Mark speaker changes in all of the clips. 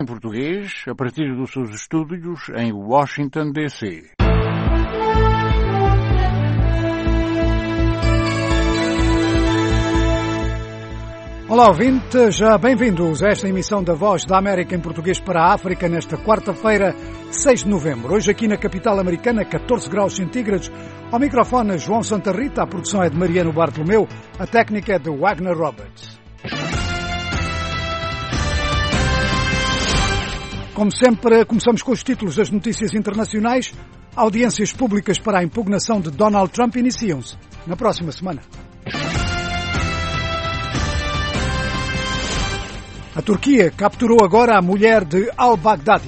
Speaker 1: Em português, a partir dos seus estúdios em Washington, D.C.
Speaker 2: Olá, ouvintes, já bem-vindos a esta emissão da Voz da América em português para a África nesta quarta-feira, 6 de novembro. Hoje aqui na capital americana, 14 graus centígrados. Ao microfone, João Santa Rita, a produção é de Mariano Bartolomeu, a técnica é de Wagner Roberts. Como sempre, começamos com os títulos das notícias internacionais. Audiências públicas para a impugnação de Donald Trump iniciam-se na próxima semana. A Turquia capturou agora a mulher de al-Baghdadi.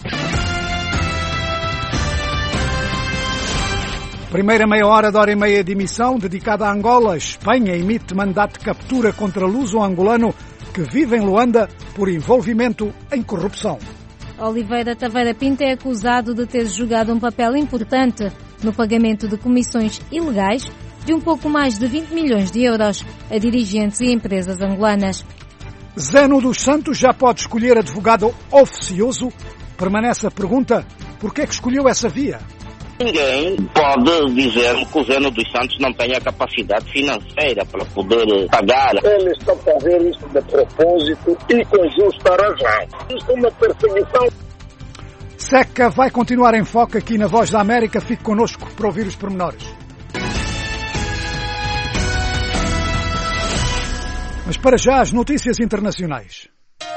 Speaker 2: Primeira meia hora da hora e meia de emissão dedicada a Angola. Espanha emite mandato de captura contra luso-angolano que vive em Luanda por envolvimento em corrupção.
Speaker 3: Oliveira Taveira Pinto é acusado de ter jogado um papel importante no pagamento de comissões ilegais de um pouco mais de 20 milhões de euros a dirigentes e empresas angolanas.
Speaker 2: Zeno dos Santos já pode escolher advogado oficioso? Permanece a pergunta, por que é que escolheu essa via?
Speaker 4: Ninguém pode dizer que o Zeno dos Santos não tenha capacidade financeira para poder pagar.
Speaker 5: Eles estão a fazer isto de propósito e com justa razão. Isto é uma perseguição.
Speaker 2: Seca vai continuar em foco aqui na Voz da América. Fique connosco para ouvir os pormenores. Mas para já as notícias internacionais.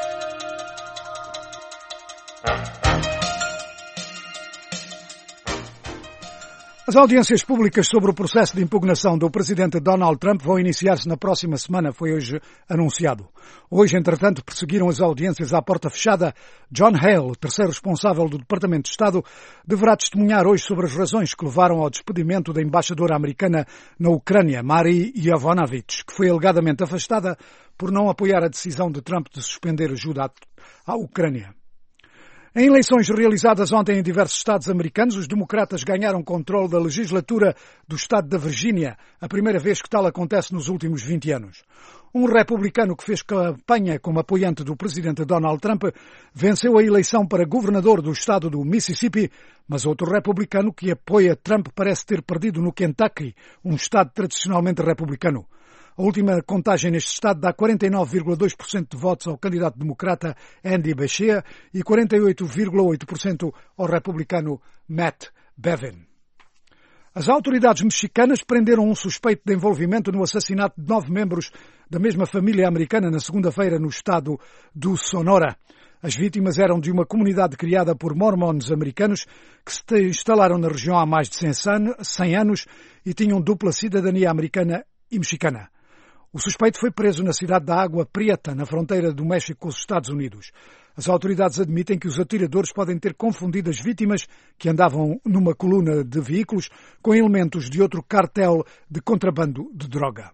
Speaker 2: As audiências públicas sobre o processo de impugnação do presidente Donald Trump vão iniciar-se na próxima semana, foi hoje anunciado. Hoje, entretanto, prosseguiram as audiências à porta fechada. John Hale, terceiro responsável do Departamento de Estado, deverá testemunhar hoje sobre as razões que levaram ao despedimento da embaixadora americana na Ucrânia, Marie Yovanovitch, que foi alegadamente afastada por não apoiar a decisão de Trump de suspender ajuda à Ucrânia. Em eleições realizadas ontem em diversos estados americanos, os democratas ganharam controle da legislatura do estado da Virgínia, a primeira vez que tal acontece nos últimos 20 anos. Um republicano que fez campanha como apoiante do presidente Donald Trump venceu a eleição para governador do estado do Mississippi, mas outro republicano que apoia Trump parece ter perdido no Kentucky, um estado tradicionalmente republicano. A última contagem neste estado dá 49,2% de votos ao candidato democrata Andy Beshear e 48,8% ao republicano Matt Bevin. As autoridades mexicanas prenderam um suspeito de envolvimento no assassinato de 9 membros da mesma família americana na segunda-feira no estado do Sonora. As vítimas eram de uma comunidade criada por mormons americanos que se instalaram na região há mais de 100 anos e tinham dupla cidadania americana e mexicana. O suspeito foi preso na cidade da Água Prieta, na fronteira do México com os Estados Unidos. As autoridades admitem que os atiradores podem ter confundido as vítimas, que andavam numa coluna de veículos, com elementos de outro cartel de contrabando de droga.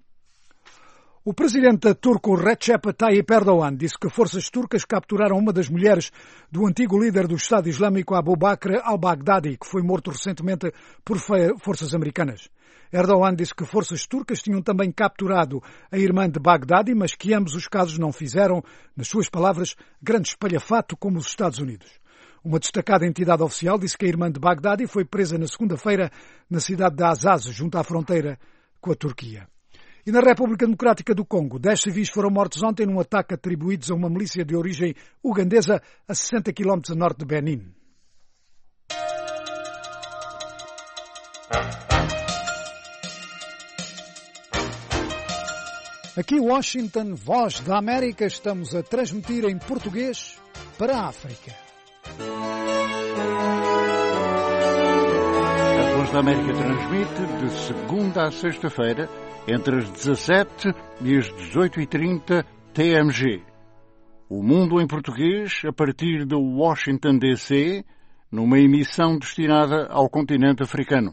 Speaker 2: O presidente turco Recep Tayyip Erdogan disse que forças turcas capturaram uma das mulheres do antigo líder do Estado Islâmico Abu Bakr al-Baghdadi, que foi morto recentemente por forças americanas. Erdogan disse que forças turcas tinham também capturado a irmã de Baghdadi, mas que ambos os casos não fizeram, nas suas palavras, grande espalhafato como os Estados Unidos. Uma destacada entidade oficial disse que a irmã de Baghdadi foi presa na segunda-feira na cidade de Azaz, junto à fronteira com a Turquia. E na República Democrática do Congo, 10 civis foram mortos ontem num ataque atribuídos a uma milícia de origem ugandesa a 60 km a norte de Benin. Aqui Washington, Voz da América, estamos a transmitir em português para a África.
Speaker 1: A Voz da América transmite de segunda a sexta-feira, entre as 17 e as 18h30 TMG. O Mundo em Português, a partir de Washington, D.C., numa emissão destinada ao continente africano.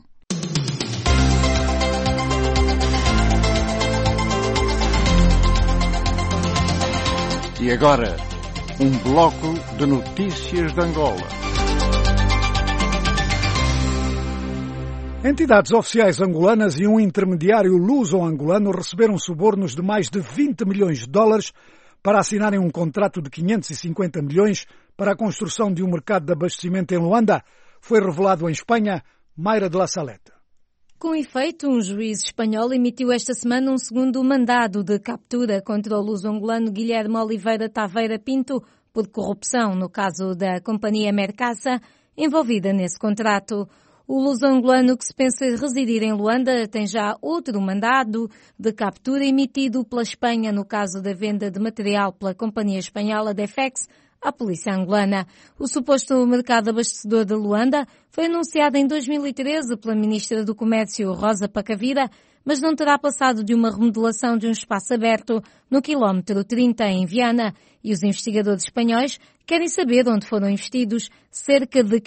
Speaker 1: E agora, um bloco de notícias de Angola.
Speaker 2: Entidades oficiais angolanas e um intermediário luso-angolano receberam subornos de mais de 20 milhões de dólares para assinarem um contrato de 550 milhões para a construção de um mercado de abastecimento em Luanda foi revelado em Espanha. Mayra de la Salete.
Speaker 3: Com efeito, um juiz espanhol emitiu esta semana um segundo mandado de captura contra o luso-angolano Guilherme Oliveira Taveira Pinto por corrupção no caso da companhia Mercasa envolvida nesse contrato. O luso-angolano, que se pensa residir em Luanda, tem já outro mandado de captura emitido pela Espanha no caso da venda de material pela companhia espanhola Defex à polícia angolana. O suposto mercado abastecedor de Luanda foi anunciado em 2013 pela ministra do Comércio, Rosa Pacavira, mas não terá passado de uma remodelação de um espaço aberto no quilómetro 30 em Viana, e os investigadores espanhóis querem saber onde foram investidos cerca de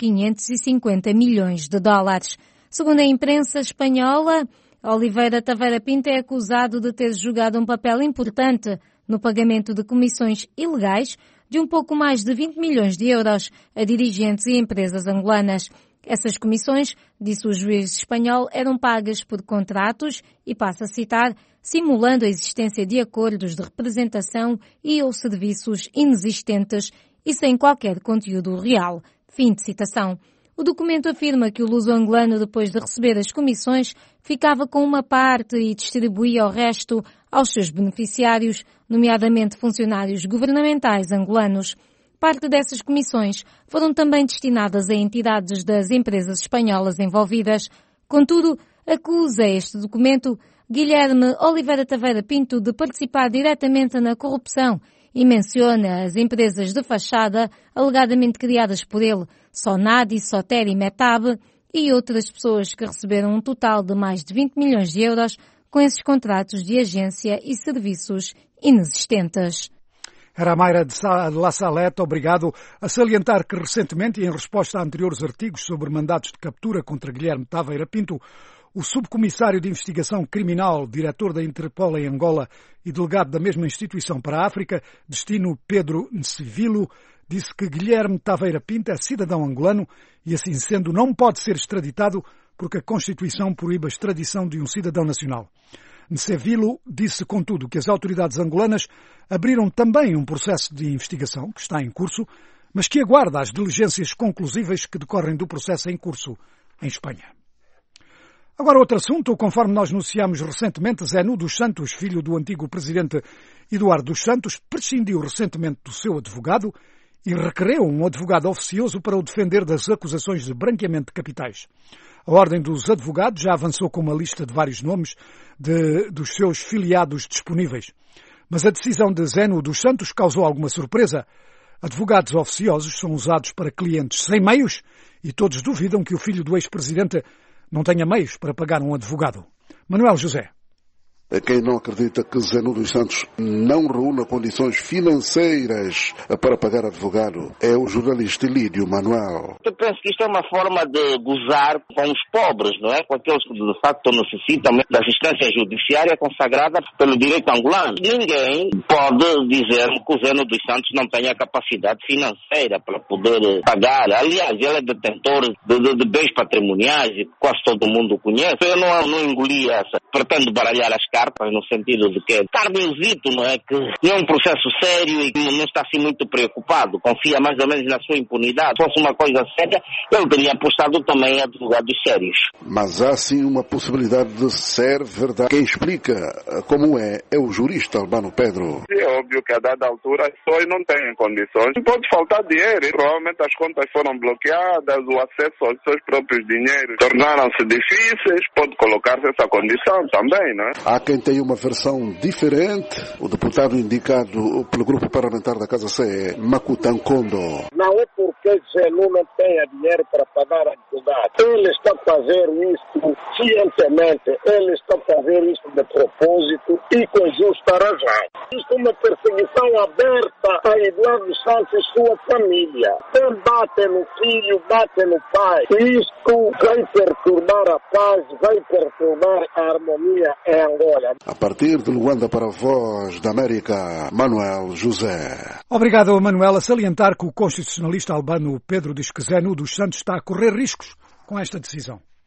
Speaker 3: 550 milhões de dólares. Segundo a imprensa espanhola, Oliveira Taveira Pinto é acusado de ter jogado um papel importante no pagamento de comissões ilegais de um pouco mais de 20 milhões de euros a dirigentes e empresas angolanas. Essas comissões, disse o juiz espanhol, eram pagas por contratos e, passo a citar, simulando a existência de acordos de representação e ou serviços inexistentes e sem qualquer conteúdo real. Fim de citação. O documento afirma que o luso-angolano, depois de receber as comissões, ficava com uma parte e distribuía o resto aos seus beneficiários, nomeadamente funcionários governamentais angolanos. Parte dessas comissões foram também destinadas a entidades das empresas espanholas envolvidas. Contudo, acusa este documento Guilherme Oliveira Taveira Pinto de participar diretamente na corrupção e menciona as empresas de fachada alegadamente criadas por ele, Sonadi, Soter e Metab, e outras pessoas que receberam um total de mais de 20 milhões de euros com esses contratos de agência e serviços inexistentes.
Speaker 2: Era a Mayra de la Salete, obrigado, a salientar que recentemente, e em resposta a anteriores artigos sobre mandatos de captura contra Guilherme Taveira Pinto, o subcomissário de investigação criminal, diretor da Interpol em Angola e delegado da mesma instituição para a África, destino Pedro Ncivilo, disse que Guilherme Taveira Pinto é cidadão angolano e, assim sendo, não pode ser extraditado porque a Constituição proíbe a extradição de um cidadão nacional. Ncivilo disse, contudo, que as autoridades angolanas abriram também um processo de investigação, que está em curso, mas que aguarda as diligências conclusivas que decorrem do processo em curso em Espanha. Agora outro assunto, conforme nós anunciámos recentemente, Zénu dos Santos, filho do antigo presidente Eduardo dos Santos, prescindiu recentemente do seu advogado e requereu um advogado oficioso para o defender das acusações de branqueamento de capitais. A Ordem dos Advogados já avançou com uma lista de vários nomes dos seus filiados disponíveis. Mas a decisão de Zénu dos Santos causou alguma surpresa. Advogados oficiosos são usados para clientes sem meios e todos duvidam que o filho do ex-presidente não tenha meios para pagar um advogado. Manuel José.
Speaker 6: Quem não acredita que Zénu dos Santos não reúna condições financeiras para pagar advogado é o jornalista Lídio Manuel.
Speaker 4: Eu penso que isto é uma forma de gozar com os pobres, não é? Com aqueles que de facto necessitam da assistência judiciária consagrada pelo direito angolano. Ninguém pode dizer que o Zénu dos Santos não tenha capacidade financeira para poder pagar. Aliás, ele é detentor de bens patrimoniais e quase todo mundo o conhece. Eu não engoli essa. Pretendo baralhar as cartas no sentido de que Carmenzito, não é? Que é um processo sério e que não está assim muito preocupado, confia mais ou menos na sua impunidade. Se fosse uma coisa séria, ele teria apostado também em advogados sérios.
Speaker 6: Mas há sim uma possibilidade de ser verdade. Quem explica como é o jurista Albano Pedro.
Speaker 7: É óbvio que a dada altura as pessoas não têm condições. Pode faltar dinheiro, provavelmente as contas foram bloqueadas, o acesso aos seus próprios dinheiros tornaram-se difíceis, pode colocar-se essa condição também, não é?
Speaker 6: Há quem tem uma versão diferente. O deputado indicado pelo grupo parlamentar da Casa CE, Makuta Nkondo.
Speaker 5: Não é porque Zénu não tenha dinheiro para pagar advogado. Ele está a fazer isso cientemente, ele está a fazer isso de propósito e com justa razão. Isto é uma perseguição aberta a Eduardo Santos e sua família. Quem bate no filho, bate no pai. Isto vai perturbar a paz, vai perturbar a harmonia em Angola.
Speaker 6: A partir de Luanda para a Voz da América, Manuel José.
Speaker 2: Obrigado, Manuel. A salientar que o constitucionalista albano Pedro diz que Zénu dos Santos está a correr riscos com esta decisão.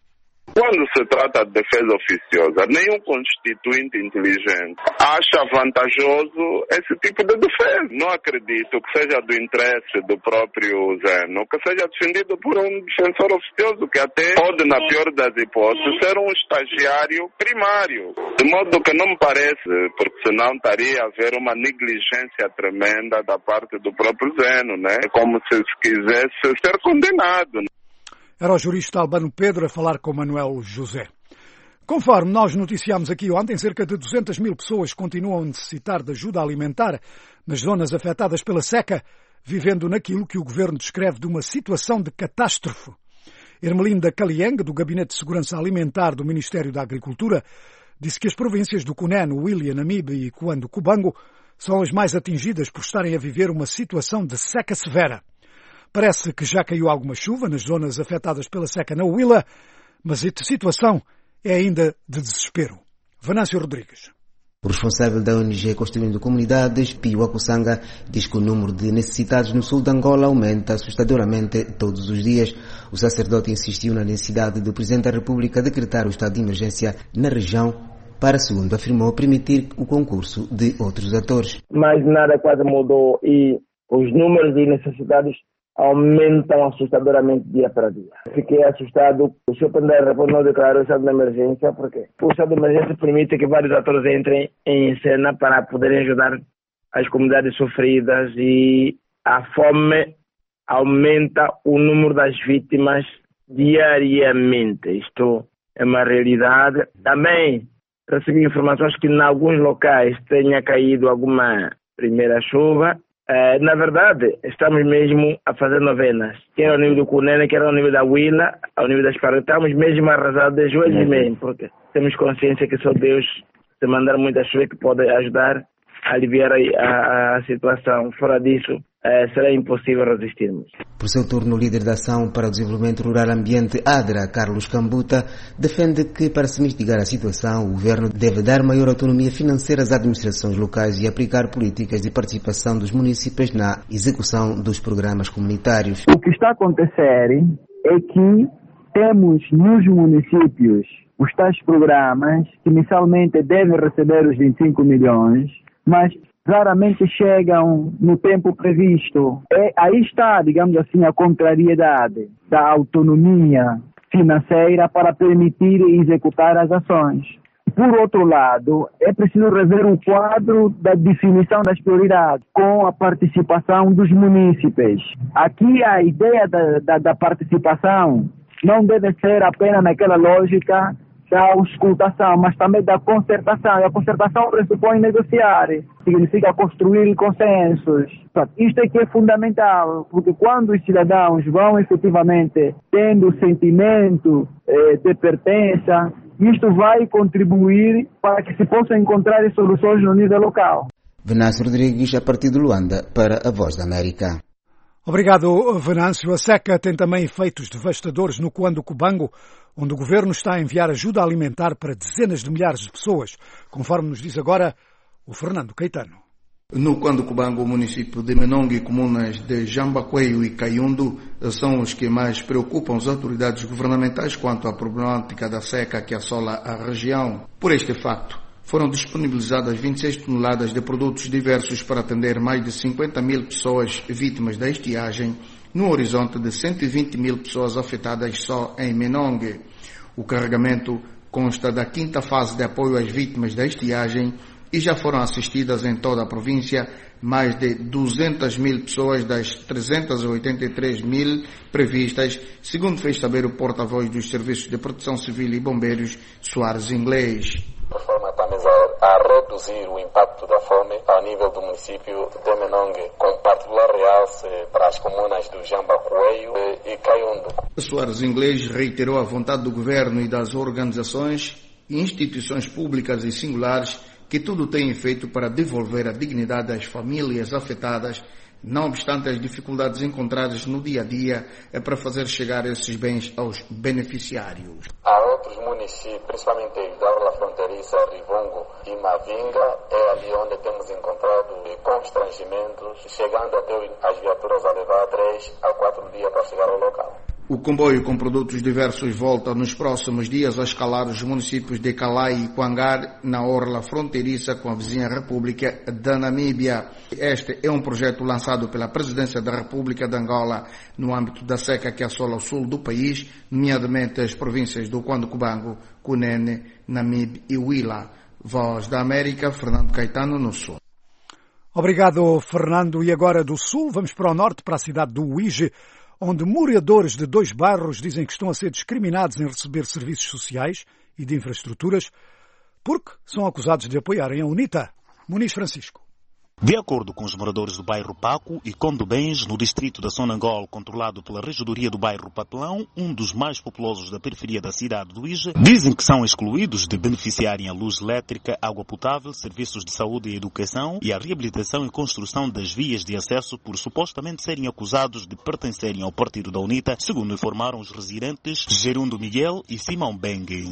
Speaker 7: Quando se trata de defesa oficiosa, nenhum constituinte inteligente acha vantajoso esse tipo de defesa. Não acredito que seja do interesse do próprio Zeno, que seja defendido por um defensor oficioso, que até pode, na pior das hipóteses, ser um estagiário primário. De modo que não me parece, porque senão estaria a haver uma negligência tremenda da parte do próprio Zeno, né? É como se quisesse ser condenado.
Speaker 2: Era o jurista Albano Pedro a falar com Manuel José. Conforme nós noticiámos aqui ontem, cerca de 200 mil pessoas continuam a necessitar de ajuda alimentar nas zonas afetadas pela seca, vivendo naquilo que o governo descreve de uma situação de catástrofe. Ermelinda Kalieng, do Gabinete de Segurança Alimentar do Ministério da Agricultura, disse que as províncias do Cunene, Huília, Namibe e Cuando-Cubango são as mais atingidas por estarem a viver uma situação de seca severa. Parece que já caiu alguma chuva nas zonas afetadas pela seca na Huila, mas a situação é ainda de desespero. Venâncio Rodrigues.
Speaker 8: O responsável da ONG Construindo Comunidades, Pio Akusanga, diz que o número de necessitados no sul de Angola aumenta assustadoramente todos os dias. O sacerdote insistiu na necessidade do Presidente da República decretar o estado de emergência na região para, segundo afirmou, permitir o concurso de outros atores.
Speaker 9: Mas nada quase mudou e os números de necessitados aumentam assustadoramente dia para dia. Fiquei assustado. O Sr. Presidente da República não declarou o estado de emergência porque o estado de emergência permite que vários atores entrem em cena para poderem ajudar as comunidades sofridas e a fome aumenta o número das vítimas diariamente. Isto é uma realidade. Também recebi informações que em alguns locais tenha caído alguma primeira chuva. Na verdade, estamos mesmo a fazer novenas, quer ao nível do Cunene, quer ao nível da Huila, ao nível das Parras. Estamos mesmo arrasados de joelhos mesmo, porque temos consciência que só Deus, se mandar muita chuva, que pode ajudar a aliviar a situação. Fora disso, será impossível resistirmos.
Speaker 8: Por seu turno, o líder da Ação para o Desenvolvimento Rural e Ambiente, ADRA, Carlos Cambuta, defende que, para se mitigar a situação, o governo deve dar maior autonomia financeira às administrações locais e aplicar políticas de participação dos municípios na execução dos programas comunitários.
Speaker 10: O que está a acontecer é que temos nos municípios os tais programas que inicialmente devem receber os 25 milhões, mas raramente chegam no tempo previsto. Aí está, digamos assim, a contrariedade da autonomia financeira para permitir executar as ações. Por outro lado, é preciso rever o quadro da definição das prioridades com a participação dos munícipes. Aqui a ideia da participação não deve ser apenas naquela lógica da auscultação, mas também da concertação. E a concertação pressupõe negociar, significa construir consensos. Isto é que é fundamental, porque quando os cidadãos vão efetivamente tendo o sentimento de pertença, isto vai contribuir para que se possam encontrar soluções no nível local.
Speaker 8: Venâncio Rodrigues, a partir de Luanda, para a Voz da América.
Speaker 2: Obrigado, Venâncio. A seca tem também efeitos devastadores no Cuando-Cubango, onde o governo está a enviar ajuda alimentar para dezenas de milhares de pessoas, conforme nos diz agora o Fernando Caetano.
Speaker 11: No Cuando-Cubango, o município de Menongue e comunas de Jambacoeio e Caiundo são os que mais preocupam as autoridades governamentais quanto à problemática da seca que assola a região. Por este facto, foram disponibilizadas 26 toneladas de produtos diversos para atender mais de 50 mil pessoas vítimas da estiagem, no horizonte de 120 mil pessoas afetadas só em Menongue. O carregamento consta da 5ª fase de apoio às vítimas da estiagem e já foram assistidas em toda a província mais de 200 mil pessoas das 383 mil previstas, segundo fez saber o porta-voz dos Serviços de Proteção Civil e Bombeiros, Soares Inglês.
Speaker 12: De forma também a reduzir o impacto da fome a nível do município de Menongue, com particular realce para as comunas do Jambacoeio e Caiundo.
Speaker 11: Soares Inglês reiterou a vontade do governo e das organizações e instituições públicas e singulares que tudo têm feito para devolver a dignidade às famílias afetadas, não obstante as dificuldades encontradas no dia a dia, para fazer chegar esses bens aos beneficiários.
Speaker 12: Há outros municípios, principalmente da orla fronteiriça, Rivongo e Mavinga, é ali onde temos encontrado constrangimentos, chegando até as viaturas a levar 3 a 4 dias para chegar ao local.
Speaker 11: O comboio com produtos diversos volta nos próximos dias a escalar os municípios de Calai e Kwangar, na orla fronteiriça com a vizinha República da Namíbia. Este é um projeto lançado pela Presidência da República de Angola no âmbito da seca que assola o sul do país, nomeadamente as províncias do Cubango, Cunene, Namibe e Huila. Voz da América, Fernando Caetano, no sul.
Speaker 2: Obrigado, Fernando. E agora do sul, vamos para o norte, para a cidade do Uíge, onde moradores de 2 bairros dizem que estão a ser discriminados em receber serviços sociais e de infraestruturas porque são acusados de apoiarem a UNITA. Muniz Francisco.
Speaker 13: De acordo com os moradores do bairro Paco e Condobens, no distrito da Sonangol, controlado pela regedoria do bairro Papelão, um dos mais populosos da periferia da cidade do Uíge, dizem que são excluídos de beneficiarem a luz elétrica, água potável, serviços de saúde e educação e a reabilitação e construção das vias de acesso por supostamente serem acusados de pertencerem ao partido da UNITA, segundo informaram os residentes Gerundo Miguel e Simão Bengue.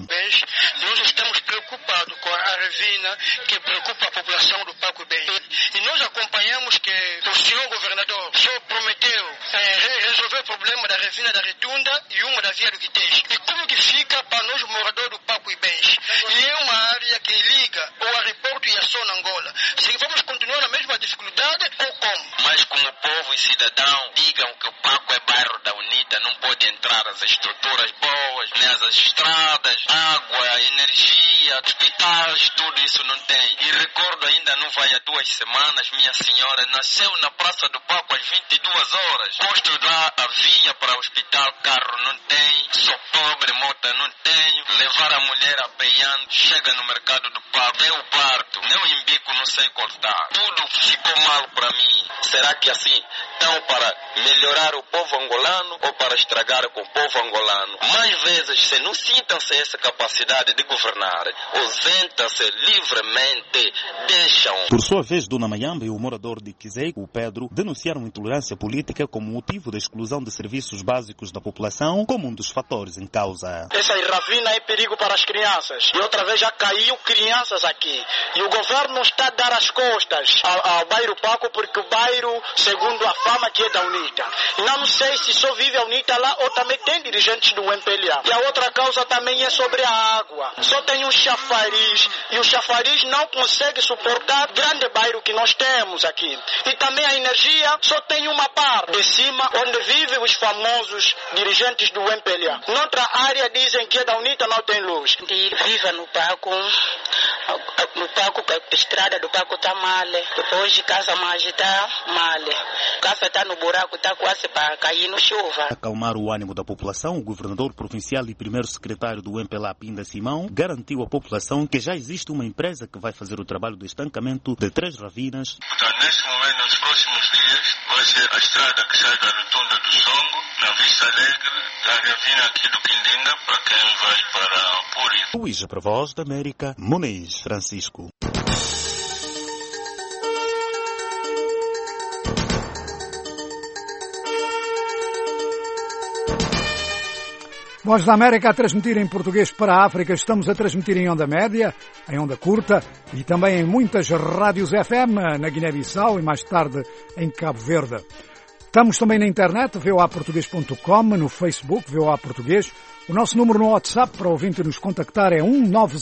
Speaker 14: Nós estamos preocupados com a ravina que preocupa a população do Paco Bem. E nós acompanhamos que o senhor governador só prometeu resolver o problema da ravina da Retunda e uma da via do Guitês. E como que fica para nós moradores do Paco e Bens? E é uma área que liga o aeroporto e a Sonangol. Se vamos continuar a mesma dificuldade ou como? Mas como o povo e cidadão digam que o Paco é bairro da UNITA, não pode entrar as estruturas boas, nem as estradas, água, energia, hospitais, tudo isso não tem. E recordo ainda, não vai há 2 semanas, minha senhora nasceu na Praça do Paco às 22 horas. Posto lá a via para o hospital, carro não tem, sou pobre, moto não tenho. Levar a mulher apeando, chega no mercado do Paco, é o parto, nem o imbico não sei cortar. Tudo ficou mal para mim. Será que assim estão para melhorar o povo angolano ou para estragar com o povo angolano? Mais vezes, se não sintam-se essa capacidade de governar, ausentam-se livremente, deixam.
Speaker 13: Por sua vez, Dona Mayamba e o morador de Kizei, o Pedro, denunciaram intolerância política como motivo da exclusão de serviços básicos da população como um dos fatores em causa.
Speaker 14: Essa ravina é perigo para as crianças. E outra vez já caiu crianças aqui. E o governo está a dar as costas ao bairro Paco porque o bairro, segundo a fama que é da UNITA. Não sei se só vive a UNITA lá ou também tem dirigentes do MPLA. E a outra causa também é sobre a água. Só tem um chafariz e o chafariz não consegue suportar o grande bairro que nós temos aqui. E também a energia só tem uma parte de cima onde vivem os famosos dirigentes do MPLA. Noutra área dizem que é da UNITA não tem luz. E viva no Paco. No Paco, a estrada do Paco está mal. Hoje casa mais está mal. Casa está no buraco, está quase para cair no chuva.
Speaker 13: Para acalmar o ânimo da população, o governador provincial e primeiro secretário do MPLA, Pinda Simão, garantiu à população que já existe uma empresa que vai fazer o trabalho do estancamento de 3 ravinas.
Speaker 14: Portanto, nesse momento, nos próximos dias, vai ser a estrada que sai da Rotunda do Songo, na Vista Alegre, da ravina aqui do Quindinga, para quem vai para Puri.
Speaker 13: Uíge, para Voz da América, Muniz Francisco.
Speaker 2: Voz da América a transmitir em português para a África. Estamos a transmitir em onda média, em onda curta e também em muitas rádios FM na Guiné-Bissau e mais tarde em Cabo Verde. Estamos também na internet, voaportugues.com, no Facebook, VOA Português. O nosso número no WhatsApp para o ouvinte nos contactar é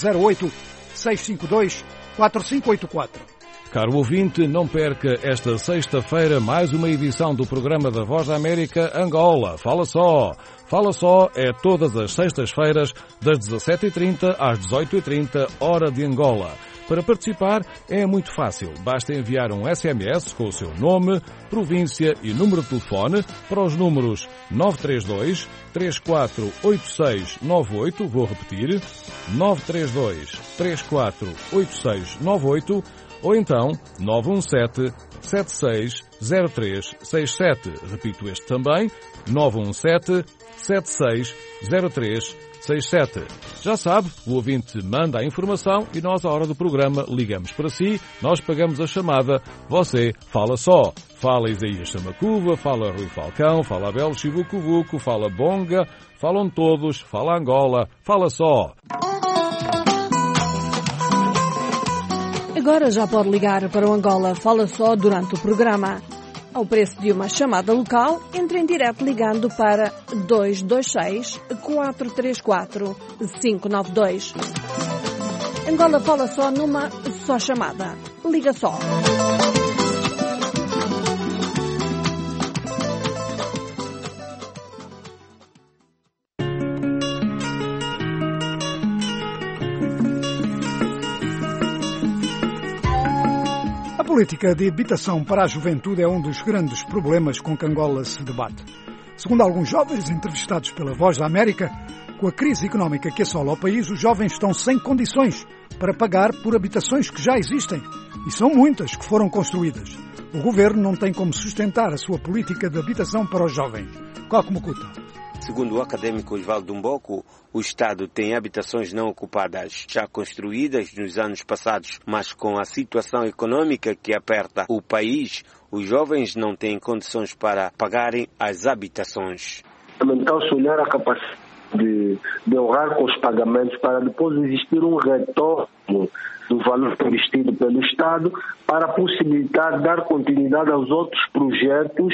Speaker 2: 1908-652-4584.
Speaker 15: Caro ouvinte, não perca esta sexta-feira mais uma edição do programa da Voz da América Angola. Fala só! Fala só é todas as sextas-feiras, das 17h30 às 18h30, hora de Angola. Para participar é muito fácil. Basta enviar um SMS com o seu nome, província e número de telefone para os números 932 348698, vou repetir, 932 348698, ou então 917 760367. Repito este também, 917 760367. Já sabe, o ouvinte manda a informação e nós, à hora do programa, ligamos para si, nós pagamos a chamada, você fala só. Fala Isaías Chamacuva, fala Rui Falcão, fala Abel Chivucuvuco, fala Bonga, falam todos, fala Angola, fala só.
Speaker 16: Agora já pode ligar para o Angola Fala Só durante o programa. Ao preço de uma chamada local, entre em direto ligando para 226-434-592. Angola fala só numa só chamada. Liga só.
Speaker 2: A política de habitação para a juventude é um dos grandes problemas com que Angola se debate. Segundo alguns jovens entrevistados pela Voz da América, com a crise económica que assola o país, os jovens estão sem condições para pagar por habitações que já existem. E são muitas que foram construídas. O governo não tem como sustentar a sua política de habitação para os jovens. Coco Mucuta.
Speaker 17: Segundo o académico Osvaldo Mboco, o Estado tem habitações não ocupadas já construídas nos anos passados, mas com a situação econômica que aperta o país, os jovens não têm condições para pagarem as habitações.
Speaker 5: Fundamental-se olhar a capacidade de honrar com os pagamentos para depois existir um retorno do valor investido pelo Estado para possibilitar dar continuidade aos outros projetos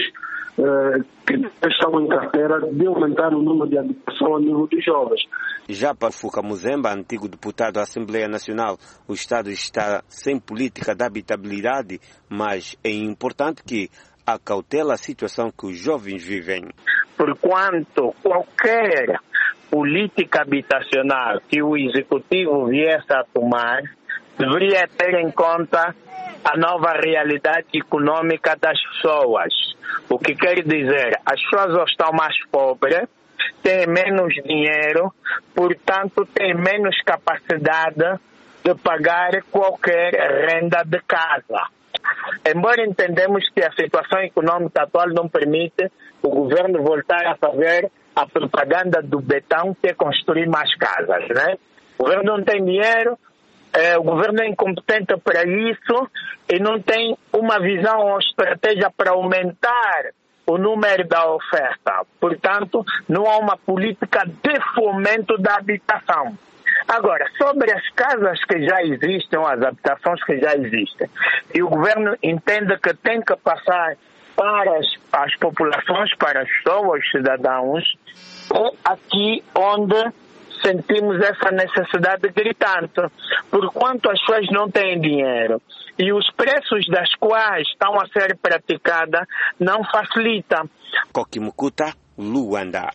Speaker 5: que estão em carteira de aumentar o número de habitação a nível dos jovens.
Speaker 17: Já para Fuka Muzemba, antigo deputado da Assembleia Nacional, o Estado está sem política de habitabilidade, mas é importante que acautela a situação que os jovens vivem.
Speaker 18: Porquanto qualquer política habitacional que o Executivo viesse a tomar deveria ter em conta a nova realidade econômica das pessoas. O que quer dizer, as pessoas hoje estão mais pobres, têm menos dinheiro, portanto têm menos capacidade de pagar qualquer renda de casa. Embora entendemos que a situação econômica atual não permite o governo voltar a fazer a propaganda do betão, que é construir mais casas, né? O governo não tem dinheiro, o governo é incompetente para isso e não tem uma visão ou estratégia para aumentar o número da oferta. Portanto, não há uma política de fomento da habitação. Agora, sobre as casas que já existem, ou as habitações que já existem, e o governo entende que tem que passar para as populações, para as pessoas, os cidadãos, é aqui onde sentimos essa necessidade gritante, porquanto as pessoas não têm dinheiro e os preços das quais estão a ser praticadas não facilitam.
Speaker 17: Coco Mucuta, Luanda.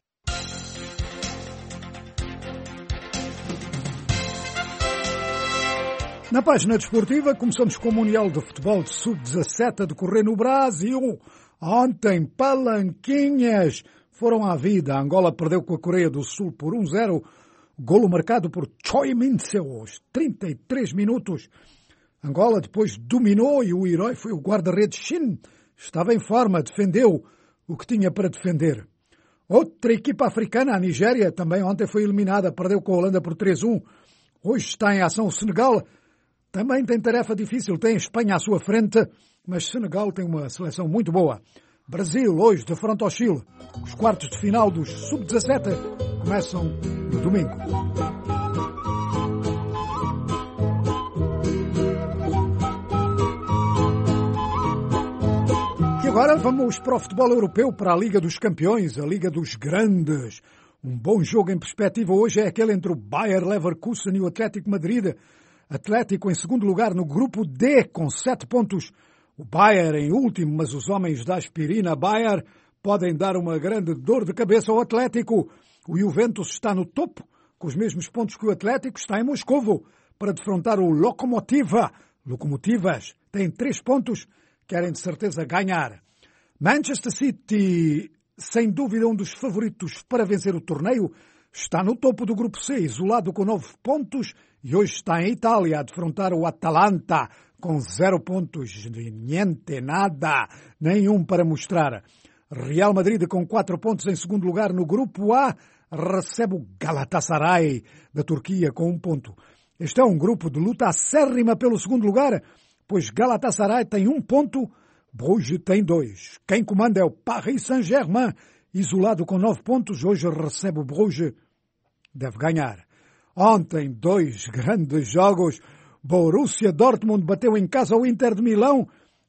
Speaker 2: Na página desportiva, começamos com o Mundial de Futebol de Sub-17 a decorrer no Brasil. Ontem, palanquinhas foram à vida. A Angola perdeu com a Coreia do Sul por 1-0. Golo marcado por Choi Min-seo aos 33 minutos. Angola depois dominou e o herói foi o guarda-redes Shin. Estava em forma, defendeu o que tinha para defender. Outra equipa africana, a Nigéria, também ontem foi eliminada. Perdeu com a Holanda por 3-1. Hoje está em ação o Senegal. Também tem tarefa difícil, tem Espanha à sua frente, mas Senegal tem uma seleção muito boa. Brasil, hoje, de frente ao Chile. Os quartos de final dos Sub-17 começam no domingo. E agora vamos para o futebol europeu, para a Liga dos Campeões, a Liga dos Grandes. Um bom jogo em perspectiva hoje é aquele entre o Bayer Leverkusen e o Atlético Madrid. Atlético em segundo lugar no grupo D com 7 pontos. O Bayer em último, mas os homens da aspirina Bayer podem dar uma grande dor de cabeça ao Atlético. O Juventus está no topo, com os mesmos pontos que o Atlético, está em Moscovo para defrontar o Lokomotiva. Lokomotivas têm 3 pontos, querem de certeza ganhar. Manchester City, sem dúvida um dos favoritos para vencer o torneio, está no topo do grupo C, isolado com 9 pontos, e hoje está em Itália a defrontar o Atalanta com 0 pontos. Niente, nada, nenhum para mostrar. Real Madrid com 4 pontos em segundo lugar no grupo A, recebe o Galatasaray da Turquia com 1 ponto. Este é um grupo de luta acérrima pelo segundo lugar, pois Galatasaray tem 1 ponto, Bruges tem 2. Quem comanda é o Paris Saint-Germain, isolado com 9 pontos, hoje recebe o Bruges, deve ganhar. Ontem, 2 grandes jogos. Borussia Dortmund bateu em casa o Inter de Milão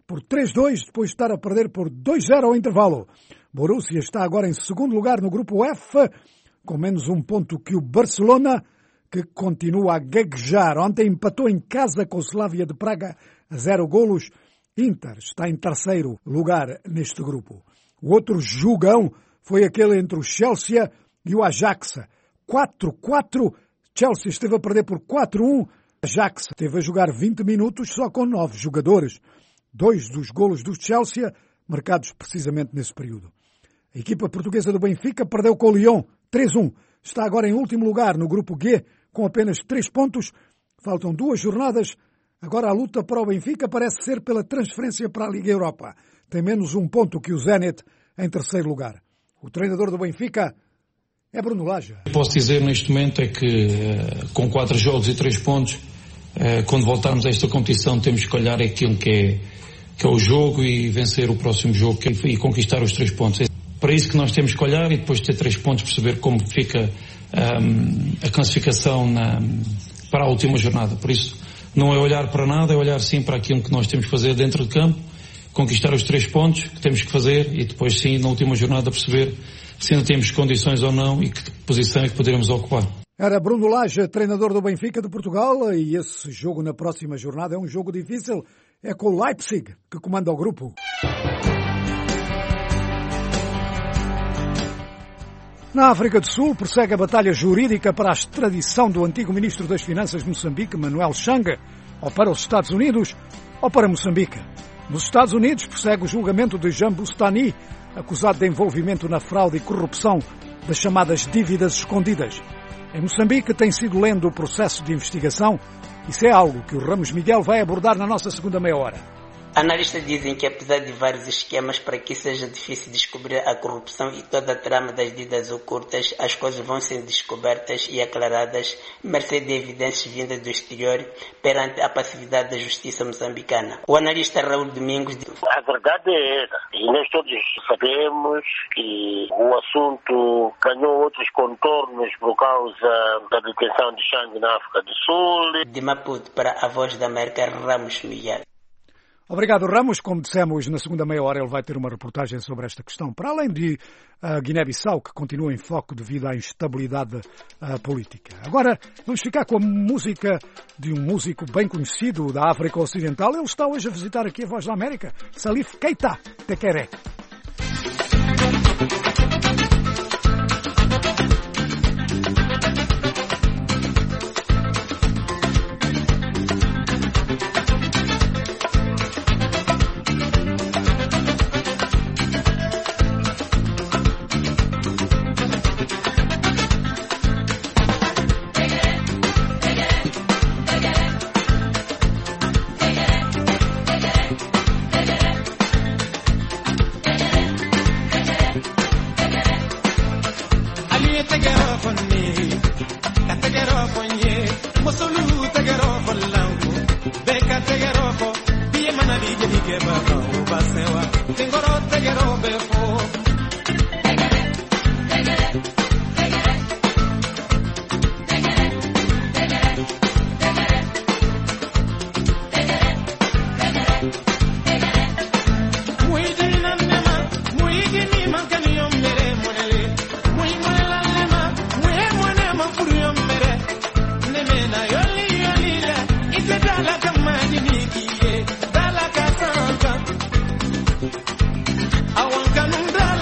Speaker 2: por 3-2, depois de estar a perder por 2-0 ao intervalo. Borussia está agora em segundo lugar no grupo F, com menos um ponto que o Barcelona, que continua a gaguejar. Ontem empatou em casa com o Slavia de Praga a 0-0. Inter está em terceiro lugar neste grupo. O outro jogão foi aquele entre o Chelsea e o Ajax. 4-4. Chelsea esteve a perder por 4-1. Ajax teve a jogar 20 minutos só com 9 jogadores. 2 dos golos do Chelsea marcados precisamente nesse período. A equipa portuguesa do Benfica perdeu com o Lyon 3-1. Está agora em último lugar no grupo G com apenas 3 pontos. Faltam 2 jornadas. Agora a luta para o Benfica parece ser pela transferência para a Liga Europa. Tem menos um ponto que o Zenit em terceiro lugar. O treinador do Benfica é Bruno Lage.
Speaker 19: Posso dizer neste momento é que com 4 jogos e 3 pontos, quando voltarmos a esta competição temos que olhar aquilo que é o jogo e vencer o próximo jogo e conquistar os 3 pontos. É para isso que nós temos que olhar e depois de ter 3 pontos perceber como fica a classificação para a última jornada. Por isso não é olhar para nada, é olhar sim para aquilo que nós temos que fazer dentro de campo, conquistar os 3 pontos que temos que fazer e depois sim na última jornada perceber se ainda temos condições ou não e que posição é que poderemos ocupar.
Speaker 2: Era Bruno Lage, treinador do Benfica de Portugal, e esse jogo na próxima jornada é um jogo difícil. É com o Leipzig, que comanda o grupo. Na África do Sul, prossegue a batalha jurídica para a extradição do antigo ministro das Finanças de Moçambique, Manuel Chang, ou para os Estados Unidos ou para Moçambique. Nos Estados Unidos, prossegue o julgamento de Jean Boustany, acusado de envolvimento na fraude e corrupção das chamadas dívidas escondidas. Em Moçambique tem sido lento o processo de investigação. Isso é algo que o Ramos Miguel vai abordar na nossa segunda meia hora.
Speaker 20: Analistas dizem que apesar de vários esquemas para que seja difícil descobrir a corrupção e toda a trama das dívidas ocultas, as coisas vão sendo descobertas e aclaradas, mercê de evidências vindas do exterior perante a passividade da justiça moçambicana. O analista Raul Domingos diz:
Speaker 5: a verdade é essa, e nós todos sabemos que o assunto ganhou outros contornos por causa da detenção de Chang na África do Sul.
Speaker 20: De Maputo para a Voz da América, Ramos Miguel.
Speaker 2: Obrigado, Ramos. Como dissemos, na segunda meia hora ele vai ter uma reportagem sobre esta questão. Para além de Guiné-Bissau, que continua em foco devido à instabilidade política. Agora, vamos ficar com a música de um músico bem conhecido da África Ocidental. Ele está hoje a visitar aqui a Voz da América, Salif Keita Tekeré.
Speaker 21: I want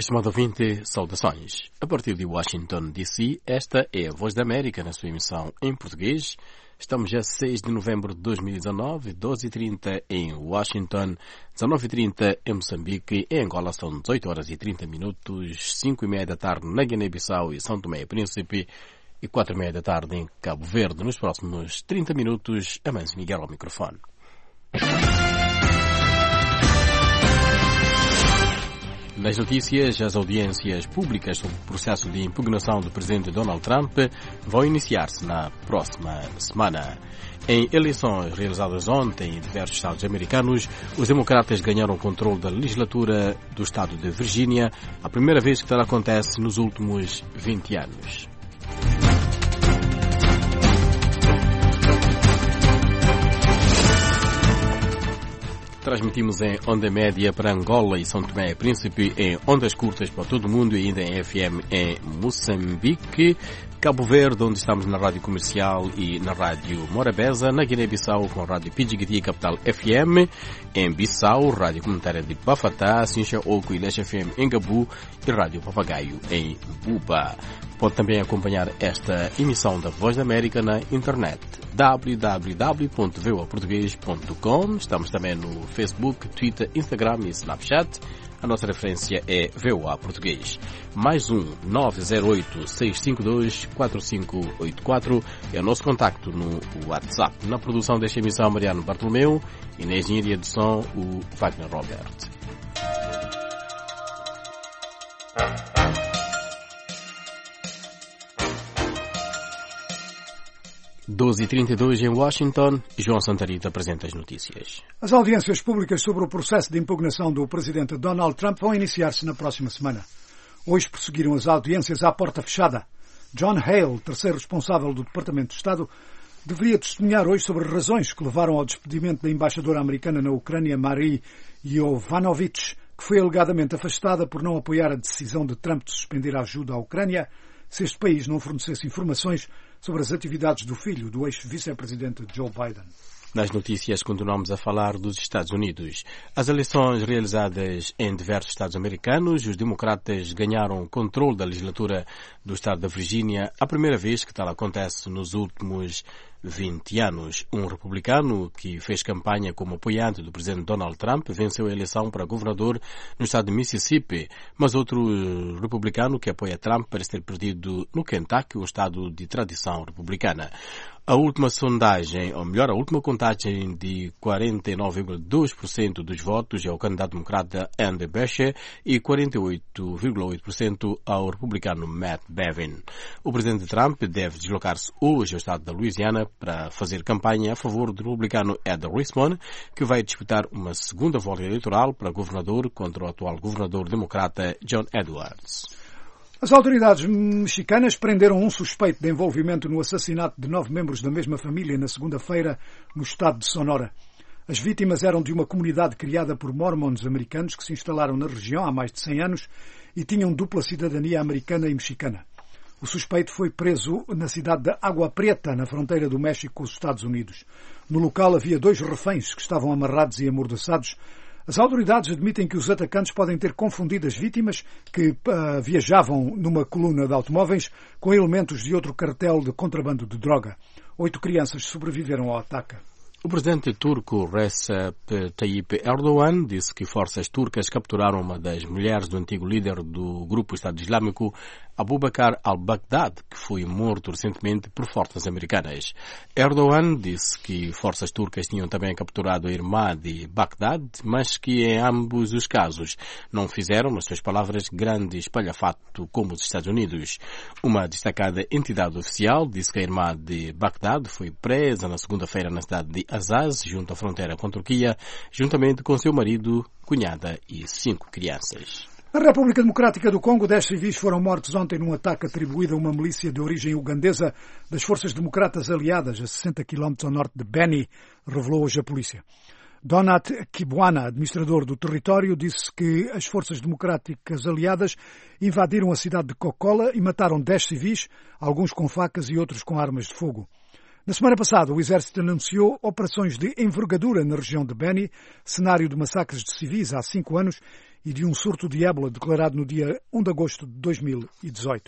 Speaker 21: estimado ouvinte, saudações. A partir de Washington, D.C., esta é a Voz da América na sua emissão em português. Estamos a 6 de novembro de 2019, 12h30 em Washington, 19h30 em Moçambique, em Angola são 18 horas e 30 minutos, 5h30 da tarde na Guiné-Bissau e São Tomé e Príncipe e 4h30 da tarde em Cabo Verde. Nos próximos 30 minutos, Amancio Miguel ao microfone. Nas notícias, as audiências públicas sobre o processo de impugnação do presidente Donald Trump vão iniciar-se na próxima semana. Em eleições realizadas ontem em diversos estados americanos, os democratas ganharam o controle da legislatura do estado de Virgínia, a primeira vez que tal acontece nos últimos 20 anos. Transmitimos em onda média para Angola e São Tomé e Príncipe, em ondas curtas para todo o mundo e ainda em FM em Moçambique, Cabo Verde, onde estamos na Rádio Comercial e na Rádio Morabeza, na Guiné-Bissau com a Rádio Pidjigiti Capital FM, em Bissau, Rádio Comunitária de Bafatá, Sincha Oco e Leste FM em Gabu e Rádio Papagaio em Buba. Pode também acompanhar esta emissão da Voz da América na internet www.voaportugues.com. Estamos também no Facebook, Twitter, Instagram e Snapchat. A nossa referência é VOA Português. Mais 908-652-4584 é o nosso contacto no WhatsApp. Na produção desta emissão, Mariano Bartolomeu, e na engenharia de som, o Wagner Robert. Doze e 32 em Washington, João Santarita apresenta as notícias.
Speaker 2: As audiências públicas sobre o processo de impugnação do presidente Donald Trump vão iniciar-se na próxima semana. Hoje prosseguiram as audiências à porta fechada. John Hale, terceiro responsável do Departamento de Estado, deveria testemunhar hoje sobre razões que levaram ao despedimento da embaixadora americana na Ucrânia, Marie Yovanovitch, que foi alegadamente afastada por não apoiar a decisão de Trump de suspender a ajuda à Ucrânia se este país não fornecesse informações sobre as atividades do filho do ex-vice-presidente Joe Biden.
Speaker 21: Nas notícias, continuamos a falar dos Estados Unidos. As eleições realizadas em diversos estados americanos, os democratas ganharam o controle da legislatura do estado da Virgínia, a primeira vez que tal acontece nos últimos 20 anos. Um republicano que fez campanha como apoiante do presidente Donald Trump venceu a eleição para governador no estado de Mississippi, mas outro republicano que apoia Trump parece ter perdido no Kentucky, um estado de tradição republicana. A última sondagem, ou melhor, a última contagem de 49,2% dos votos é ao candidato democrata Andy Beshear e 48,8% ao republicano Matt Bevin. O presidente Trump deve deslocar-se hoje ao estado da Louisiana para fazer campanha a favor do republicano Ed Richmond, que vai disputar uma segunda volta eleitoral para governador contra o atual governador democrata John Edwards.
Speaker 2: As autoridades mexicanas prenderam um suspeito de envolvimento no assassinato de 9 membros da mesma família na segunda-feira no estado de Sonora. As vítimas eram de uma comunidade criada por mormons americanos que se instalaram na região há mais de 100 anos e tinham dupla cidadania americana e mexicana. O suspeito foi preso na cidade de Água Prieta, na fronteira do México com os Estados Unidos. No local havia 2 reféns que estavam amarrados e amordaçados. As autoridades admitem que os atacantes podem ter confundido as vítimas que viajavam numa coluna de automóveis com elementos de outro cartel de contrabando de droga. 8 crianças sobreviveram ao ataque.
Speaker 21: O presidente turco Recep Tayyip Erdogan disse que forças turcas capturaram uma das mulheres do antigo líder do grupo Estado Islâmico, Abu Bakr al-Baghdad, que foi morto recentemente por forças americanas. Erdogan disse que forças turcas tinham também capturado a irmã de Baghdad, mas que em ambos os casos não fizeram, nas suas palavras, grande espalhafato como os Estados Unidos. Uma destacada entidade oficial disse que a irmã de Baghdad foi presa na segunda-feira na cidade de Azaz, junto à fronteira com a Turquia, juntamente com seu marido, cunhada e 5 crianças.
Speaker 2: Na República Democrática do Congo, 10 civis foram mortos ontem num ataque atribuído a uma milícia de origem ugandesa das Forças Democratas Aliadas, a 60 km ao norte de Beni, revelou hoje a polícia. Donat Kibwana, administrador do território, disse que as Forças Democráticas Aliadas invadiram a cidade de Kokola e mataram 10 civis, alguns com facas e outros com armas de fogo. Na semana passada, o Exército anunciou operações de envergadura na região de Beni, cenário de massacres de civis há 5 anos, e de um surto de ébola declarado no dia 1 de agosto de 2018.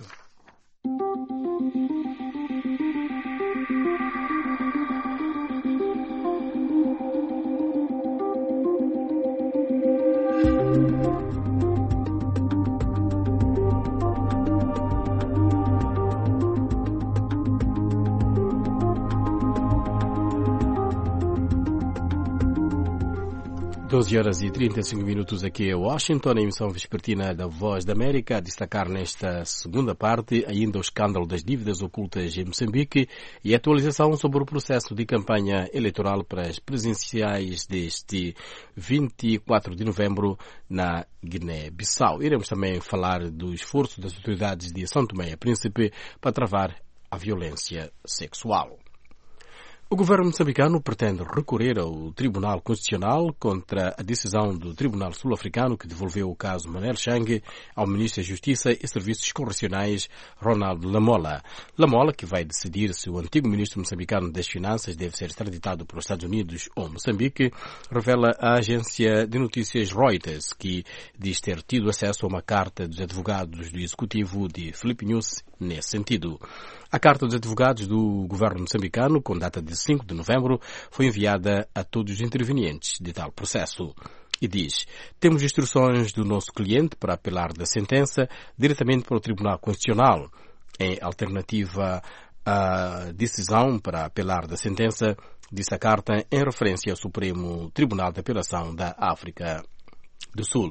Speaker 21: Horas e 35 minutos aqui em Washington, a emissão vespertina da Voz da América, a destacar nesta segunda parte ainda o escândalo das dívidas ocultas em Moçambique e a atualização sobre o processo de campanha eleitoral para as presidenciais deste 24 de novembro na Guiné-Bissau. Iremos também falar do esforço das autoridades de São Tomé e Príncipe para travar a violência sexual. O governo moçambicano pretende recorrer ao Tribunal Constitucional contra a decisão do Tribunal Sul-Africano que devolveu o caso Manel Changue ao Ministro da Justiça e Serviços Correcionais Ronaldo Lamola. Lamola, que vai decidir se o antigo Ministro moçambicano das Finanças deve ser extraditado para os Estados Unidos ou Moçambique, revela a agência de notícias Reuters, que diz ter tido acesso a uma carta dos advogados do Executivo de Filipe News nesse sentido. A carta dos advogados do governo moçambicano, com data de 5 de novembro, foi enviada a todos os intervenientes de tal processo. E diz: temos instruções do nosso cliente para apelar da sentença diretamente para o Tribunal Constitucional. Em alternativa à decisão para apelar da sentença, disse a carta em referência ao Supremo Tribunal de Apelação da África do Sul.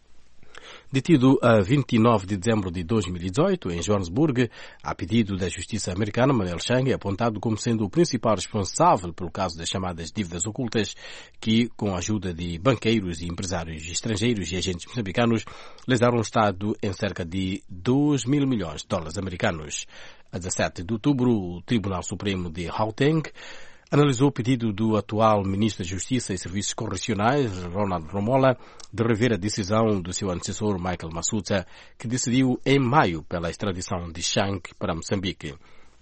Speaker 21: Detido a 29 de dezembro de 2018 em Joanesburgo, a pedido da Justiça americana, Manel Changue é apontado como sendo o principal responsável pelo caso das chamadas dívidas ocultas que, com a ajuda de banqueiros e empresários estrangeiros e agentes moçambicanos, lesaram o Estado em cerca de 2 mil milhões de dólares americanos. A 17 de outubro, o Tribunal Supremo de Gauteng analisou o pedido do atual Ministro da Justiça e Serviços Correcionais, Ronaldo Lamola, de rever a decisão do seu antecessor, Michael Massuta, que decidiu em maio pela extradição de Changue para Moçambique.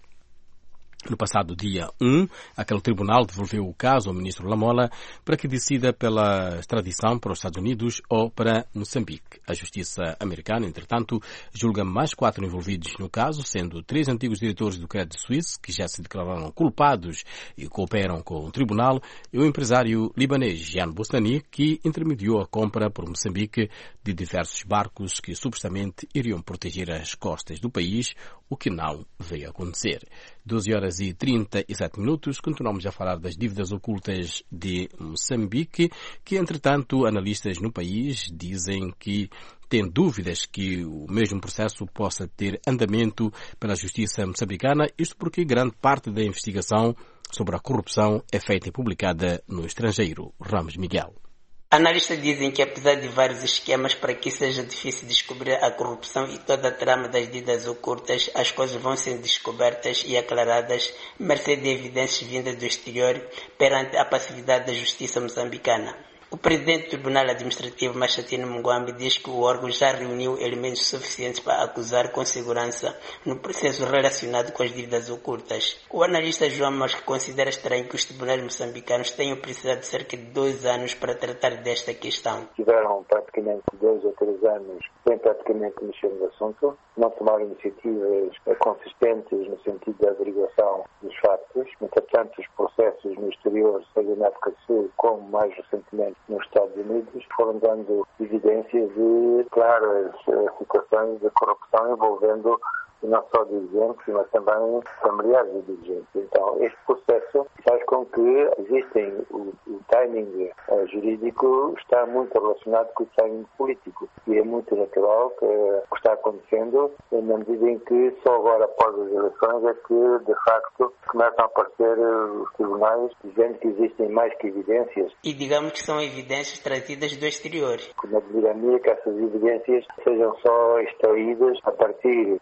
Speaker 21: No passado dia 1, aquele tribunal devolveu o caso ao ministro Lamola para que decida pela extradição para os Estados Unidos ou para Moçambique. A justiça americana, entretanto, julga mais 4 envolvidos no caso, sendo 3 antigos diretores do Credit Suisse, que já se declararam culpados e cooperam com o tribunal, e o empresário libanês Jean Bostani, que intermediou a compra por Moçambique de diversos barcos que supostamente iriam proteger as costas do país, o que não veio a acontecer. 12 horas e 37 minutos, continuamos a falar das dívidas ocultas de Moçambique, que, entretanto, analistas no país dizem que têm dúvidas que o mesmo processo possa ter andamento pela justiça moçambicana, isto porque grande parte da investigação sobre a corrupção é feita e publicada no estrangeiro. Ramos Miguel.
Speaker 20: Analistas dizem que, apesar de vários esquemas para que seja difícil descobrir a corrupção e toda a trama das dívidas ocultas, as coisas vão sendo descobertas e aclaradas, mercê de evidências vindas do exterior, perante a passividade da justiça moçambicana. O presidente do Tribunal Administrativo, Machatino Mungwambi, diz que o órgão já reuniu elementos suficientes para acusar com segurança no processo relacionado com as dívidas ocultas. O analista João Mosque considera estranho que os tribunais moçambicanos tenham precisado de cerca de 2 anos para tratar desta questão.
Speaker 1: Tiveram praticamente 2 ou 3 anos sem praticamente mexer no assunto, não tomaram iniciativas consistentes no sentido da averiguação dos factos. Entretanto, os processos no exterior, seja na África do Sul, como mais recentemente nos Estados Unidos, foram dando evidências de claras situações de corrupção envolvendo não só dirigentes, mas também familiares de dirigentes. Então, este processo faz com que o timing jurídico está muito relacionado com o timing político. E é muito natural que o que está acontecendo, na medida em que só agora, após as eleições, é que, de facto, começam a aparecer os tribunais dizendo que existem mais que evidências.
Speaker 20: E digamos que são evidências trazidas do exterior.
Speaker 1: Na medida que essas evidências sejam só extraídas a partir dos julgamentos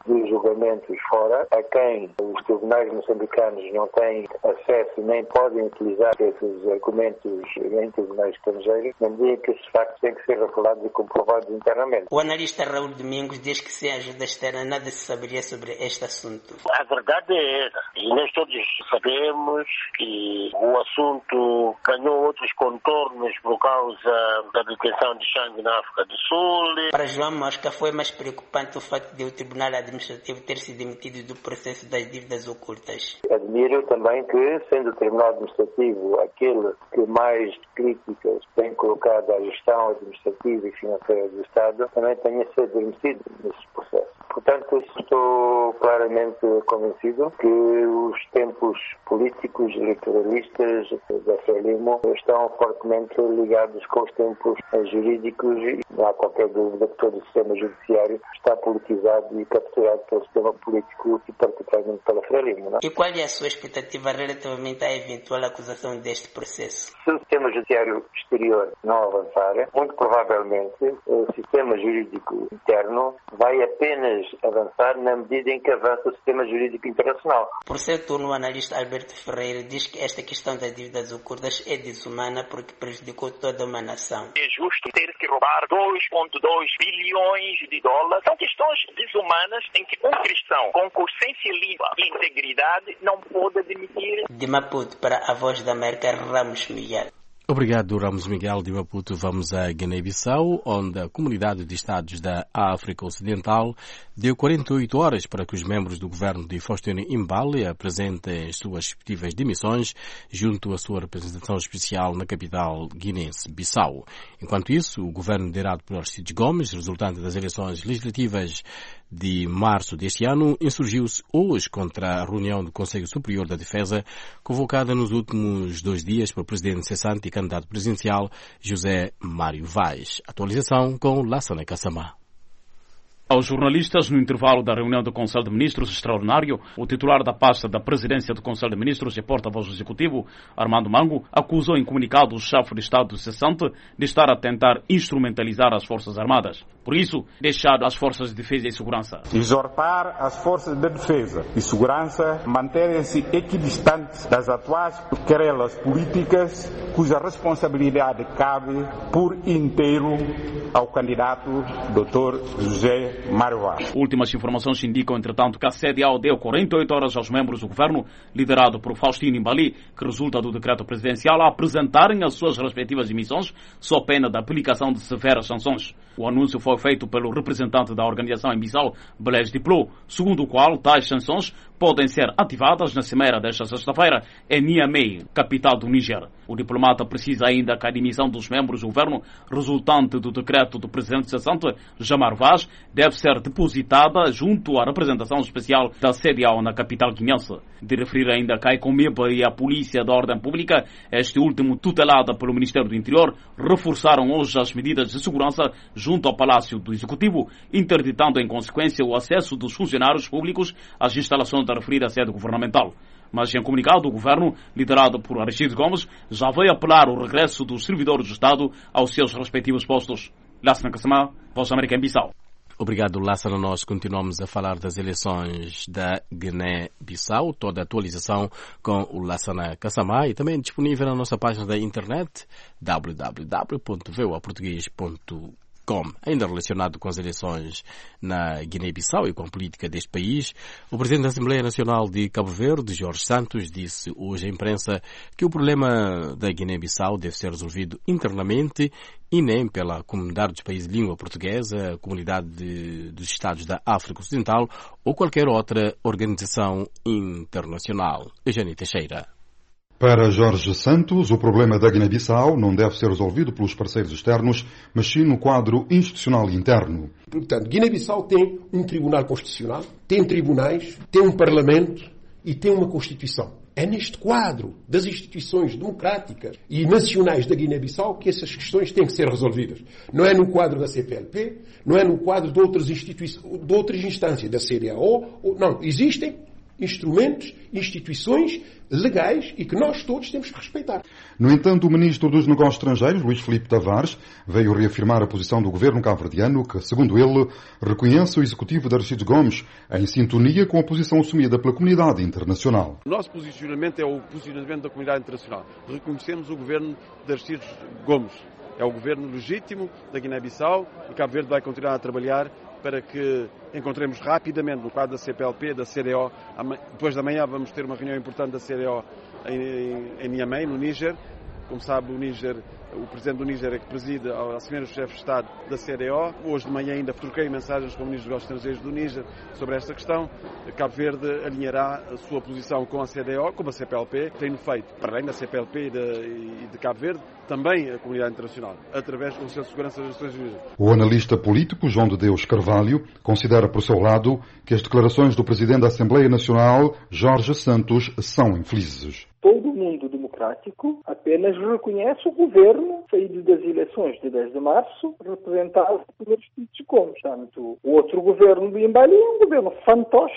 Speaker 1: julgamentos fora, a quem os tribunais moçambicanos não têm acesso nem podem utilizar esses argumentos em tribunais estrangeiros, na medida que esses factos têm que ser revelados e comprovados internamente.
Speaker 20: O analista Raul Domingos diz que sem ajuda externa nada se saberia sobre este assunto.
Speaker 3: A verdade é essa, e nós todos sabemos que o assunto ganhou outros contornos por causa da detenção de Chang na África do Sul.
Speaker 20: Para João Mosca foi mais preocupante o facto de o Tribunal Administrativo ter sido demitido do processo das dívidas ocultas.
Speaker 1: Admiro também que, sendo o Tribunal Administrativo aquele que mais críticas tem colocado à gestão administrativa e financeira do Estado, também tenha sido admitido nesse processo. Portanto, estou claramente convencido que os tempos políticos eleitoralistas da Frelimo estão fortemente ligados com os tempos jurídicos e não há qualquer dúvida que todo o sistema judiciário está politizado e capturado pelo sistema político e particularmente pela Frelimo. Não?
Speaker 20: E qual é a sua expectativa relativamente à eventual acusação deste processo?
Speaker 1: Se o sistema judiciário exterior não avançar, muito provavelmente o sistema jurídico interno vai apenas avançar na medida em que avança o sistema jurídico internacional.
Speaker 20: Por seu turno, o analista Alberto Ferreira diz que esta questão das dívidas ocultas é desumana porque prejudicou toda uma nação.
Speaker 22: É justo ter que roubar 2,2 bilhões de dólares. São questões desumanas em que um cristão com consciência limpa e integridade não pode admitir.
Speaker 20: De Maputo para a Voz da América, Ramos Miguel.
Speaker 21: Obrigado, Ramos Miguel. De Maputo vamos a Guiné-Bissau, onde a Comunidade de Estados da África Ocidental deu 48 horas para que os membros do governo de Faustino Imbale apresentem as suas respectivas demissões junto à sua representação especial na capital guinense, Bissau. Enquanto isso, o governo liderado por Aristides Gomes, resultante das eleições legislativas de março deste ano, insurgiu-se hoje contra a reunião do Conselho Superior da Defesa, convocada nos últimos 2 dias pelo presidente cessante e candidato presidencial José Mário Vaz. Atualização com Lassana Kassamá.
Speaker 23: Aos jornalistas, no intervalo da reunião do Conselho de Ministros extraordinário, o titular da pasta da presidência do Conselho de Ministros e porta-voz do Executivo, Armando Mango, acusou em comunicado o chefe de Estado cessante de estar a tentar instrumentalizar as Forças Armadas. Por isso, deixado as Forças de Defesa e Segurança.
Speaker 24: Exortar as Forças de Defesa e Segurança manterem-se equidistantes das atuais querelas políticas cuja responsabilidade cabe por inteiro ao candidato Dr. José Mário Vaz.
Speaker 23: Últimas informações indicam, entretanto, que a CDAO deu 48 horas aos membros do governo, liderado por Faustino Imbale, que resulta do decreto presidencial, a apresentarem as suas respectivas demissões, sob pena da aplicação de severas sanções. O anúncio foi feito pelo representante da organização em Bissau, Blaise Diplô, segundo o qual tais sanções podem ser ativadas na cimeira desta sexta-feira em Niamey, capital do Níger. O diplomata precisa ainda que a demissão dos membros do governo, resultante do decreto do presidente cessante, Jamar Vaz, deve ser depositada junto à representação especial da CDAO na capital guinense. De referir ainda que a Ecomeba e a Polícia da Ordem Pública, este último tutelada pelo Ministério do Interior, reforçaram hoje as medidas de segurança junto ao Palácio do Executivo, interditando em consequência o acesso dos funcionários públicos às instalações da referida sede governamental. Mas em comunicado, o governo, liderado por Aristides Gomes, já veio apelar o regresso dos servidores do Estado aos seus respectivos postos. Lassana Kassamá, Voz da América em Bissau.
Speaker 21: Obrigado, Lassana. Nós continuamos a falar das eleições da Guiné-Bissau. Toda a atualização com o Lassana Kassamá e também disponível na nossa página da internet www.voaportugues.com. Ainda relacionado com as eleições na Guiné-Bissau e com a política deste país, o Presidente da Assembleia Nacional de Cabo Verde, Jorge Santos, disse hoje à imprensa que o problema da Guiné-Bissau deve ser resolvido internamente e nem pela comunidade dos países de língua portuguesa, a comunidade dos Estados da África Ocidental ou qualquer outra organização internacional. Eugênio Teixeira.
Speaker 25: Para Jorge Santos, o problema da Guiné-Bissau não deve ser resolvido pelos parceiros externos, mas sim no quadro institucional interno.
Speaker 26: Portanto, Guiné-Bissau tem um tribunal constitucional, tem tribunais, tem um parlamento e tem uma constituição. É neste quadro das instituições democráticas e nacionais da Guiné-Bissau que essas questões têm que ser resolvidas. Não é no quadro da CPLP, não é no quadro de outras instituições, de outras instâncias, da CDAO. Não, existem instrumentos, instituições legais e que nós todos temos que respeitar.
Speaker 25: No entanto, o ministro dos Negócios Estrangeiros, Luís Filipe Tavares, veio reafirmar a posição do governo cabo-verdiano que, segundo ele, reconhece o executivo de Aristides Gomes em sintonia com a posição assumida pela comunidade internacional.
Speaker 4: O nosso posicionamento é o posicionamento da comunidade internacional. Reconhecemos o governo de Aristides Gomes. É o governo legítimo da Guiné-Bissau e Cabo Verde vai continuar a trabalhar para que encontremos rapidamente, no quadro da CPLP, da CDO, depois da manhã vamos ter uma reunião importante da CDO em Niamey, no Níger. Como sabe, o presidente do Níger é que preside a Assembleia dos Chefes de Estado da CDO. Hoje de manhã ainda troquei mensagens com o ministro dos Negócios Estrangeiros do Níger sobre esta questão. Cabo Verde alinhará a sua posição com a CDO, como a CPLP tem feito, para além da CPLP e de Cabo Verde, também a comunidade internacional, através do Conselho de Segurança das Nações Unidas.
Speaker 25: O analista político João de Deus Carvalho considera por seu lado que as declarações do presidente da Assembleia Nacional, Jorge Santos, são infelizes.
Speaker 6: Todo o mundo democrático apenas reconhece o governo saído das eleições de 10 de março, representado por Aristides Gomes. Portanto, o outro governo do Imbali é um governo fantoche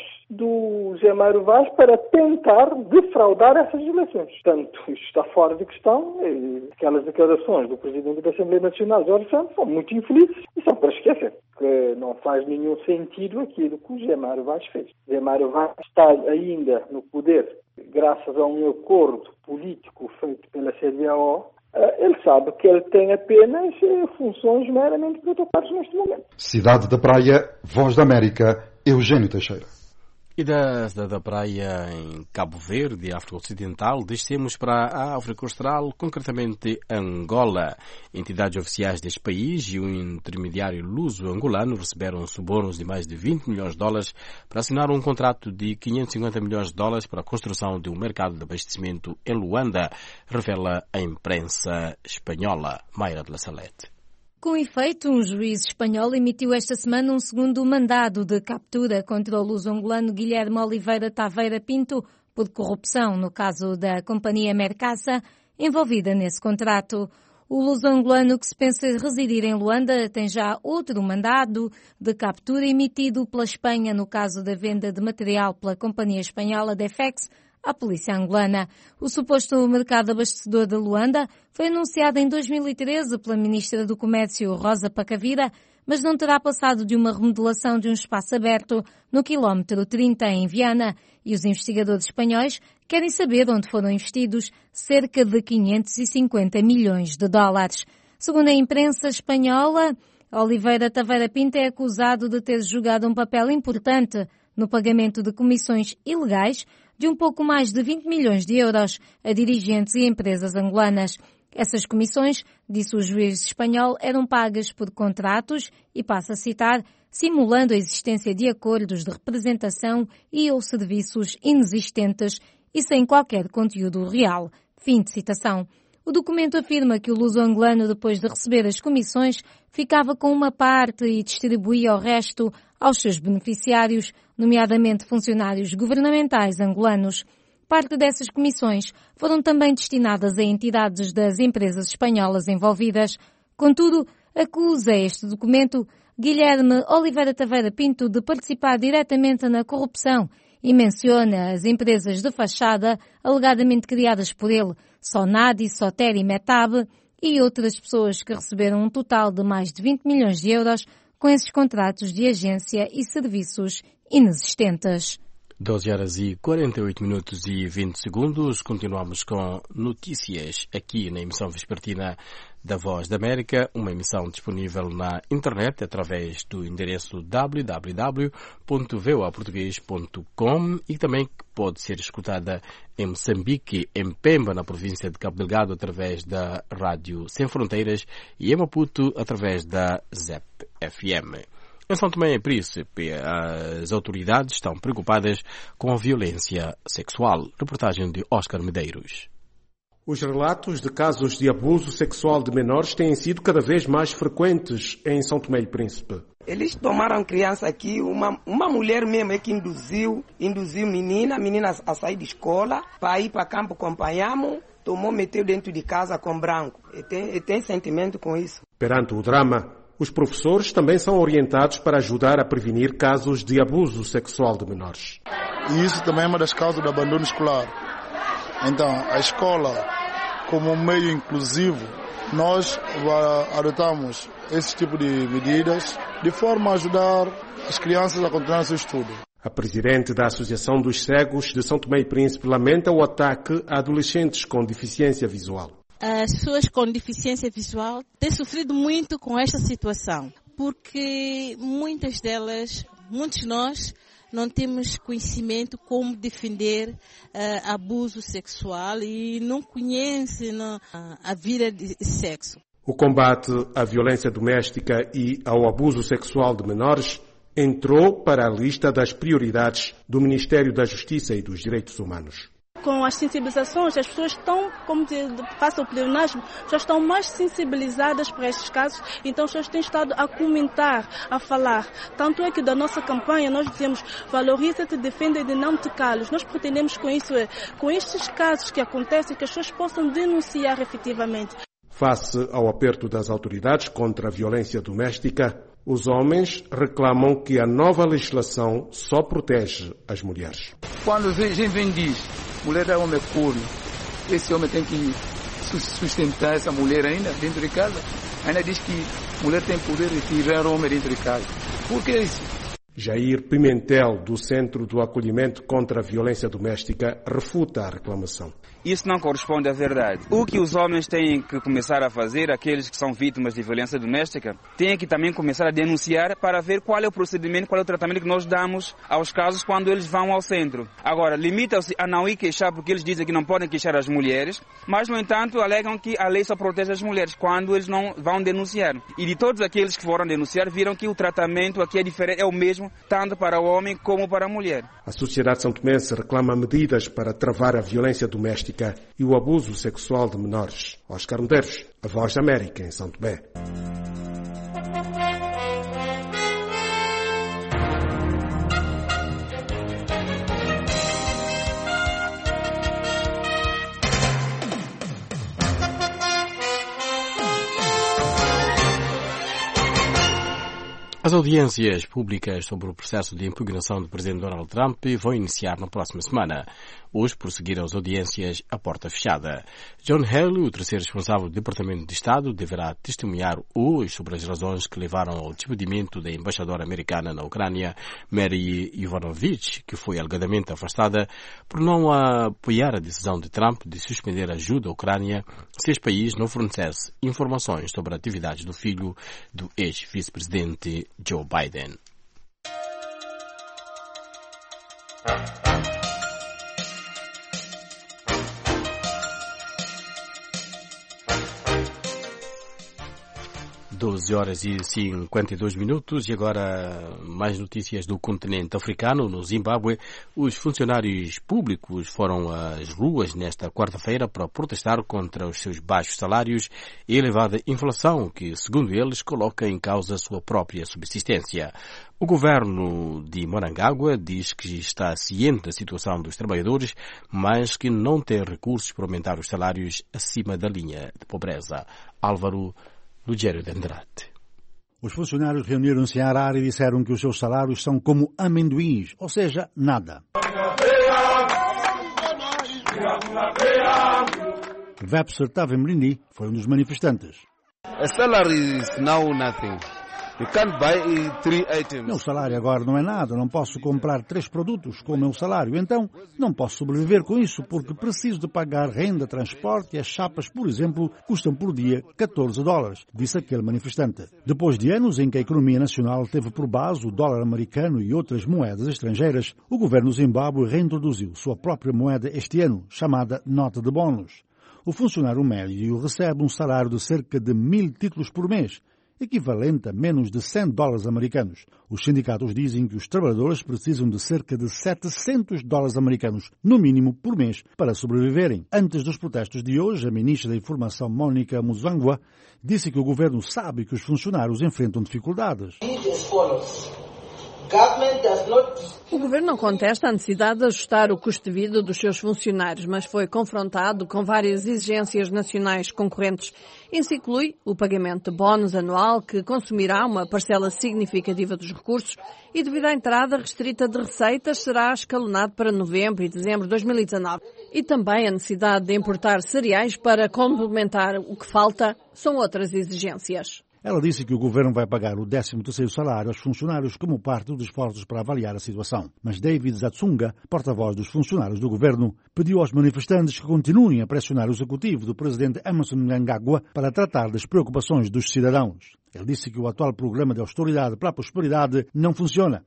Speaker 6: do Zé Mário Vaz para tentar defraudar essas eleições. Portanto, isto está fora de questão. Aquelas declarações do presidente da Assembleia Nacional, Jorge Santos, são muito infelizes e são para esquecer, que não faz nenhum sentido aquilo que o Zé Mário Vaz fez. O Zé Mário Vaz está ainda no poder graças a um acordo político feito pela CDAO. Ele sabe que ele tem apenas funções meramente protocolares neste momento.
Speaker 25: Cidade da Praia, Voz da América, Eugênio Teixeira.
Speaker 21: E da cidade da Praia, em Cabo Verde, África Ocidental, descemos para a África Austral, concretamente Angola. Entidades oficiais deste país e um intermediário luso-angolano receberam subornos de mais de 20 milhões de dólares para assinar um contrato de 550 milhões de dólares para a construção de um mercado de abastecimento em Luanda, revela a imprensa espanhola. Mayra de la Salete.
Speaker 7: Com efeito, um juiz espanhol emitiu esta semana um segundo mandado de captura contra o luso-angolano Guilherme Oliveira Taveira Pinto por corrupção no caso da companhia Mercasa envolvida nesse contrato. O luso-angolano, que se pensa residir em Luanda, tem já outro mandado de captura emitido pela Espanha no caso da venda de material pela companhia espanhola Defex à polícia angolana. O suposto mercado abastecedor de Luanda foi anunciado em 2013 pela ministra do Comércio, Rosa Pacavira, mas não terá passado de uma remodelação de um espaço aberto no quilómetro 30 em Viana, e os investigadores espanhóis querem saber onde foram investidos cerca de 550 milhões de dólares. Segundo a imprensa espanhola, Oliveira Taveira Pinto é acusado de ter jogado um papel importante no pagamento de comissões ilegais de um pouco mais de 20 milhões de euros a dirigentes e empresas angolanas. Essas comissões, disse o juiz espanhol, eram pagas por contratos e, passo a citar, simulando a existência de acordos de representação e ou serviços inexistentes e sem qualquer conteúdo real. Fim de citação. O documento afirma que o luso-angolano, depois de receber as comissões, ficava com uma parte e distribuía o resto aos seus beneficiários, nomeadamente funcionários governamentais angolanos. Parte dessas comissões foram também destinadas a entidades das empresas espanholas envolvidas. Contudo, acusa este documento Guilherme Oliveira Taveira Pinto de participar diretamente na corrupção e menciona as empresas de fachada alegadamente criadas por ele, Sonadi, Soter e Metab, e outras pessoas que receberam um total de mais de 20 milhões de euros com esses contratos de agência e serviços inexistentes.
Speaker 21: 12 horas e 48 minutos e 20 segundos. Continuamos com notícias aqui na emissão vespertina da Voz da América, uma emissão disponível na internet através do endereço www.voaportugues.com e também pode ser escutada em Moçambique, em Pemba, na província de Cabo Delgado, através da Rádio Sem Fronteiras e em Maputo, através da ZEP FM. Em São Tomé e Príncipe, as autoridades estão preocupadas com a violência sexual. Reportagem de Oscar Medeiros.
Speaker 26: Os relatos de casos de abuso sexual de menores têm sido cada vez mais frequentes em São Tomé e Príncipe.
Speaker 8: Eles tomaram criança aqui, uma mulher mesmo é que induziu menina a sair de escola, para ir para campo, acompanhamos, meteu dentro de casa com branco. E tem sentimento com isso.
Speaker 26: Perante o drama, os professores também são orientados para ajudar a prevenir casos de abuso sexual de menores.
Speaker 9: E isso também é uma das causas do abandono escolar. Então, a escola, como meio inclusivo, nós adotamos esse tipo de medidas de forma a ajudar as crianças a continuar seu estudo.
Speaker 26: A presidente da Associação dos Cegos de São Tomé e Príncipe lamenta o ataque a adolescentes com deficiência visual.
Speaker 10: As pessoas com deficiência visual têm sofrido muito com esta situação, porque muitos de nós, não temos conhecimento como defender abuso sexual e não conhecem a vida de sexo.
Speaker 26: O combate à violência doméstica e ao abuso sexual de menores entrou para a lista das prioridades do Ministério da Justiça e dos Direitos Humanos.
Speaker 11: Com as sensibilizações, as pessoas estão, como passa o pleonasmo, já estão mais sensibilizadas para estes casos, então as pessoas têm estado a comentar, a falar. Tanto é que da nossa campanha nós dizemos, valoriza-te, defende-te, não te calos. Nós pretendemos com isso, com estes casos que acontecem, que as pessoas possam denunciar efetivamente.
Speaker 26: Face ao aperto das autoridades contra a violência doméstica, os homens reclamam que a nova legislação só protege as mulheres.
Speaker 12: Quando a gente diz, mulher é homem puro, esse homem tem que sustentar essa mulher ainda dentro de casa. Ainda diz que mulher tem poder de tirar o homem dentro de casa. Por que isso?
Speaker 26: Jair Pimentel, do Centro do Acolhimento contra a Violência Doméstica, refuta a reclamação.
Speaker 13: Isso não corresponde à verdade. O que os homens têm que começar a fazer, aqueles que são vítimas de violência doméstica, têm que também começar a denunciar para ver qual é o procedimento, qual é o tratamento que nós damos aos casos quando eles vão ao centro. Agora, limitam-se a não ir queixar porque eles dizem que não podem queixar as mulheres, mas, no entanto, alegam que a lei só protege as mulheres quando eles não vão denunciar. E de todos aqueles que foram denunciar, viram que o tratamento aqui é diferente, é o mesmo, tanto para o homem como para a mulher.
Speaker 26: A sociedade santomense reclama medidas para travar a violência doméstica e o abuso sexual de menores. Oscar Medeiros, a Voz da América, em São Tomé.
Speaker 21: As audiências públicas sobre o processo de impugnação do presidente Donald Trump vão iniciar na próxima semana. Hoje prosseguiram as audiências à porta fechada. John Haley, o terceiro responsável do Departamento de Estado, deverá testemunhar hoje sobre as razões que levaram ao despedimento da embaixadora americana na Ucrânia, Mary Yovanovitch, que foi alegadamente afastada por não apoiar a decisão de Trump de suspender a ajuda à Ucrânia se este país não fornecesse informações sobre atividades do filho do ex-vice-presidente Joe Biden. Horas e 52 minutos e agora mais notícias do continente africano. No Zimbábue, os funcionários públicos foram às ruas nesta quarta-feira para protestar contra os seus baixos salários e elevada inflação que, segundo eles, coloca em causa a sua própria subsistência. O governo de Morangagua diz que está ciente da situação dos trabalhadores, mas que não tem recursos para aumentar os salários acima da linha de pobreza. Álvaro Lugério de Andrade.
Speaker 14: Os funcionários reuniram-se em Harare e disseram que os seus salários são como amendoins, ou seja, nada. Webster Tavemlini foi um dos manifestantes.
Speaker 27: A salary is now nothing. You can't buy 3 items.
Speaker 14: Meu salário agora não é nada, não posso comprar 3 produtos com o meu salário, então não posso sobreviver com isso porque preciso de pagar renda, transporte e as chapas, por exemplo, custam por dia $14, disse aquele manifestante. Depois de anos em que a economia nacional teve por base o dólar americano e outras moedas estrangeiras, o governo do Zimbábue reintroduziu sua própria moeda este ano, chamada nota de bónus. O funcionário médio recebe um salário de cerca de 1.000 títulos por mês, equivalente a menos de $100 americanos. Os sindicatos dizem que os trabalhadores precisam de cerca de $700 americanos, no mínimo, por mês, para sobreviverem. Antes dos protestos de hoje, a ministra da Informação, Mônica Muzangwa, disse que o governo sabe que os funcionários enfrentam dificuldades.
Speaker 2: O governo não contesta a necessidade de ajustar o custo de vida dos seus funcionários, mas foi confrontado com várias exigências nacionais concorrentes. Isso inclui o pagamento de bónus anual, que consumirá uma parcela significativa dos recursos, e devido à entrada restrita de receitas, será escalonado para novembro e dezembro de 2019. E também a necessidade de importar cereais para complementar o que falta são outras exigências.
Speaker 14: Ela disse que o governo vai pagar o 13º salário aos funcionários como parte dos esforços para avaliar a situação. Mas David Zatsunga, porta-voz dos funcionários do governo, pediu aos manifestantes que continuem a pressionar o executivo do presidente Emmerson Mnangagwa para tratar das preocupações dos cidadãos. Ele disse que o atual programa de austeridade para a prosperidade não funciona.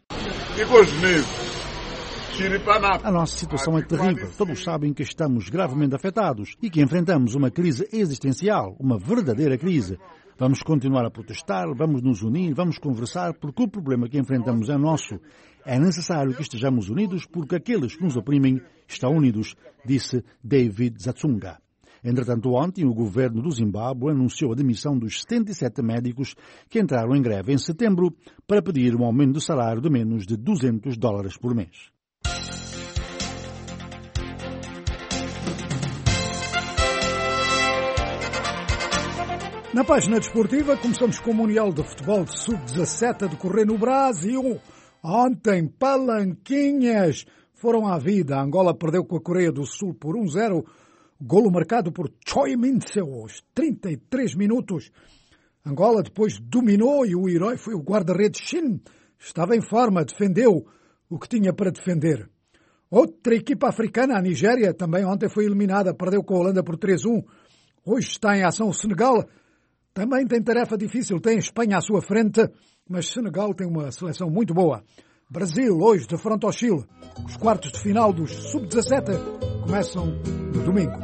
Speaker 14: A nossa situação é terrível. Todos sabem que estamos gravemente afetados e que enfrentamos uma crise existencial, uma verdadeira crise. Vamos continuar a protestar, vamos nos unir, vamos conversar, porque o problema que enfrentamos é nosso. É necessário que estejamos unidos, porque aqueles que nos oprimem estão unidos, disse David Zatsunga. Entretanto, ontem, o governo do Zimbábue anunciou a demissão dos 77 médicos que entraram em greve em setembro para pedir um aumento de salário de menos de $200 por mês.
Speaker 5: Na página desportiva, começamos com o Mundial de Futebol de Sub-17 a decorrer no Brasil. Ontem, palanquinhas foram à vida. A Angola perdeu com a Coreia do Sul por 1-0. Golo marcado por Choi Min-seo aos 33 minutos. Angola depois dominou e o herói foi o guarda-redes Shin. Estava em forma, defendeu o que tinha para defender. Outra equipa africana, a Nigéria, também ontem foi eliminada. Perdeu com a Holanda por 3-1. Hoje está em ação o Senegal. Também tem tarefa difícil, tem Espanha à sua frente, mas Senegal tem uma seleção muito boa. Brasil, hoje, de frente ao Chile. Os quartos de final dos Sub-17 começam no domingo.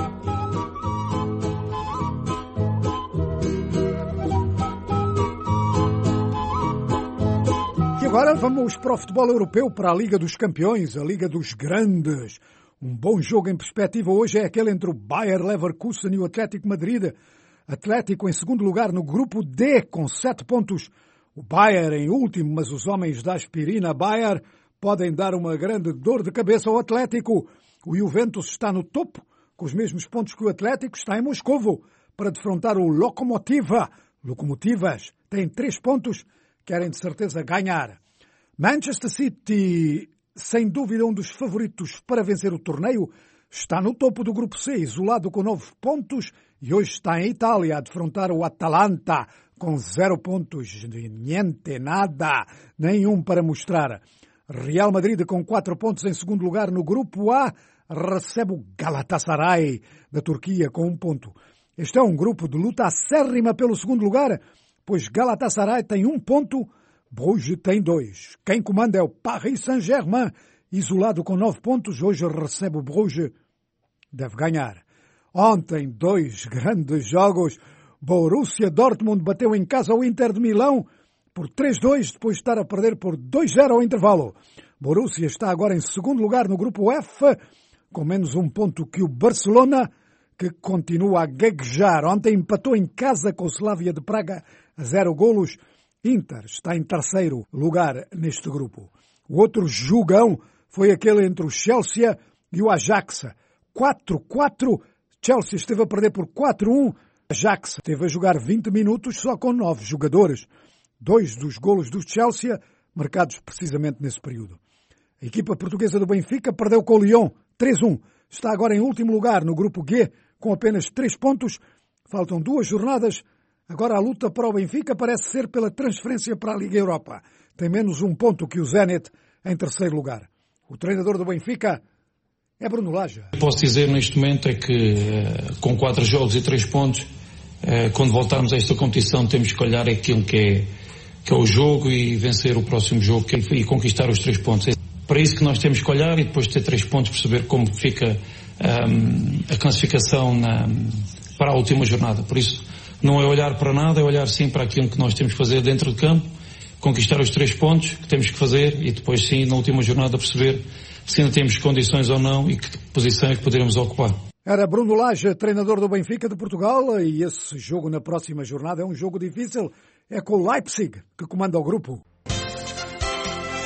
Speaker 5: E agora vamos para o futebol europeu, para a Liga dos Campeões, a Liga dos Grandes. Um bom jogo em perspectiva hoje é aquele entre o Bayer Leverkusen e o Atlético Madrid. Atlético em segundo lugar no grupo D com 7 pontos. O Bayer em último, mas os homens da aspirina Bayer podem dar uma grande dor de cabeça ao Atlético. O Juventus está no topo, com os mesmos pontos que o Atlético, está em Moscovo para defrontar o Lokomotiva. Lokomotivas têm 3 pontos, querem de certeza ganhar. Manchester City, sem dúvida um dos favoritos para vencer o torneio, está no topo do grupo C, isolado com 9 pontos, e hoje está em Itália a defrontar o Atalanta com 0 pontos. Niente, nada, nenhum para mostrar. Real Madrid com 4 pontos em segundo lugar no grupo A, recebe o Galatasaray da Turquia com 1 ponto. Este é um grupo de luta acérrima pelo segundo lugar, pois Galatasaray tem 1 ponto, Bruges tem 2. Quem comanda é o Paris Saint-Germain, isolado com 9 pontos, hoje recebe o Bruges, deve ganhar. Ontem, 2 grandes jogos. Borussia Dortmund bateu em casa o Inter de Milão por 3-2, depois de estar a perder por 2-0 ao intervalo. Borussia está agora em segundo lugar no grupo F, com menos 1 ponto que o Barcelona, que continua a gaguejar. Ontem empatou em casa com o Slavia de Praga a 0 golos. Inter está em terceiro lugar neste grupo. O outro jogão foi aquele entre o Chelsea e o Ajax. 4-4, Chelsea esteve a perder por 4-1. Ajax esteve a jogar 20 minutos só com 9 jogadores. 2 dos golos do Chelsea marcados precisamente nesse período. A equipa portuguesa do Benfica perdeu com o Lyon 3-1. Está agora em último lugar no grupo G com apenas 3 pontos. Faltam 2 jornadas. Agora a luta para o Benfica parece ser pela transferência para a Liga Europa. Tem menos 1 ponto que o Zenit em terceiro lugar. O treinador do Benfica é Bruno Lage.
Speaker 15: Posso dizer neste momento é que com 4 jogos e 3 pontos, quando voltarmos a esta competição temos que olhar aquilo que é o jogo e vencer o próximo jogo e conquistar os 3 pontos. É para isso que nós temos que olhar e depois de ter 3 pontos perceber como fica a classificação para a última jornada. Por isso não é olhar para nada, é olhar sim para aquilo que nós temos que fazer dentro de campo, conquistar os 3 pontos que temos que fazer e depois sim na última jornada perceber se ainda temos condições ou não e que posição é que poderemos ocupar.
Speaker 5: Era Bruno Lage, treinador do Benfica de Portugal, e esse jogo na próxima jornada é um jogo difícil. É com o Leipzig que comanda o grupo.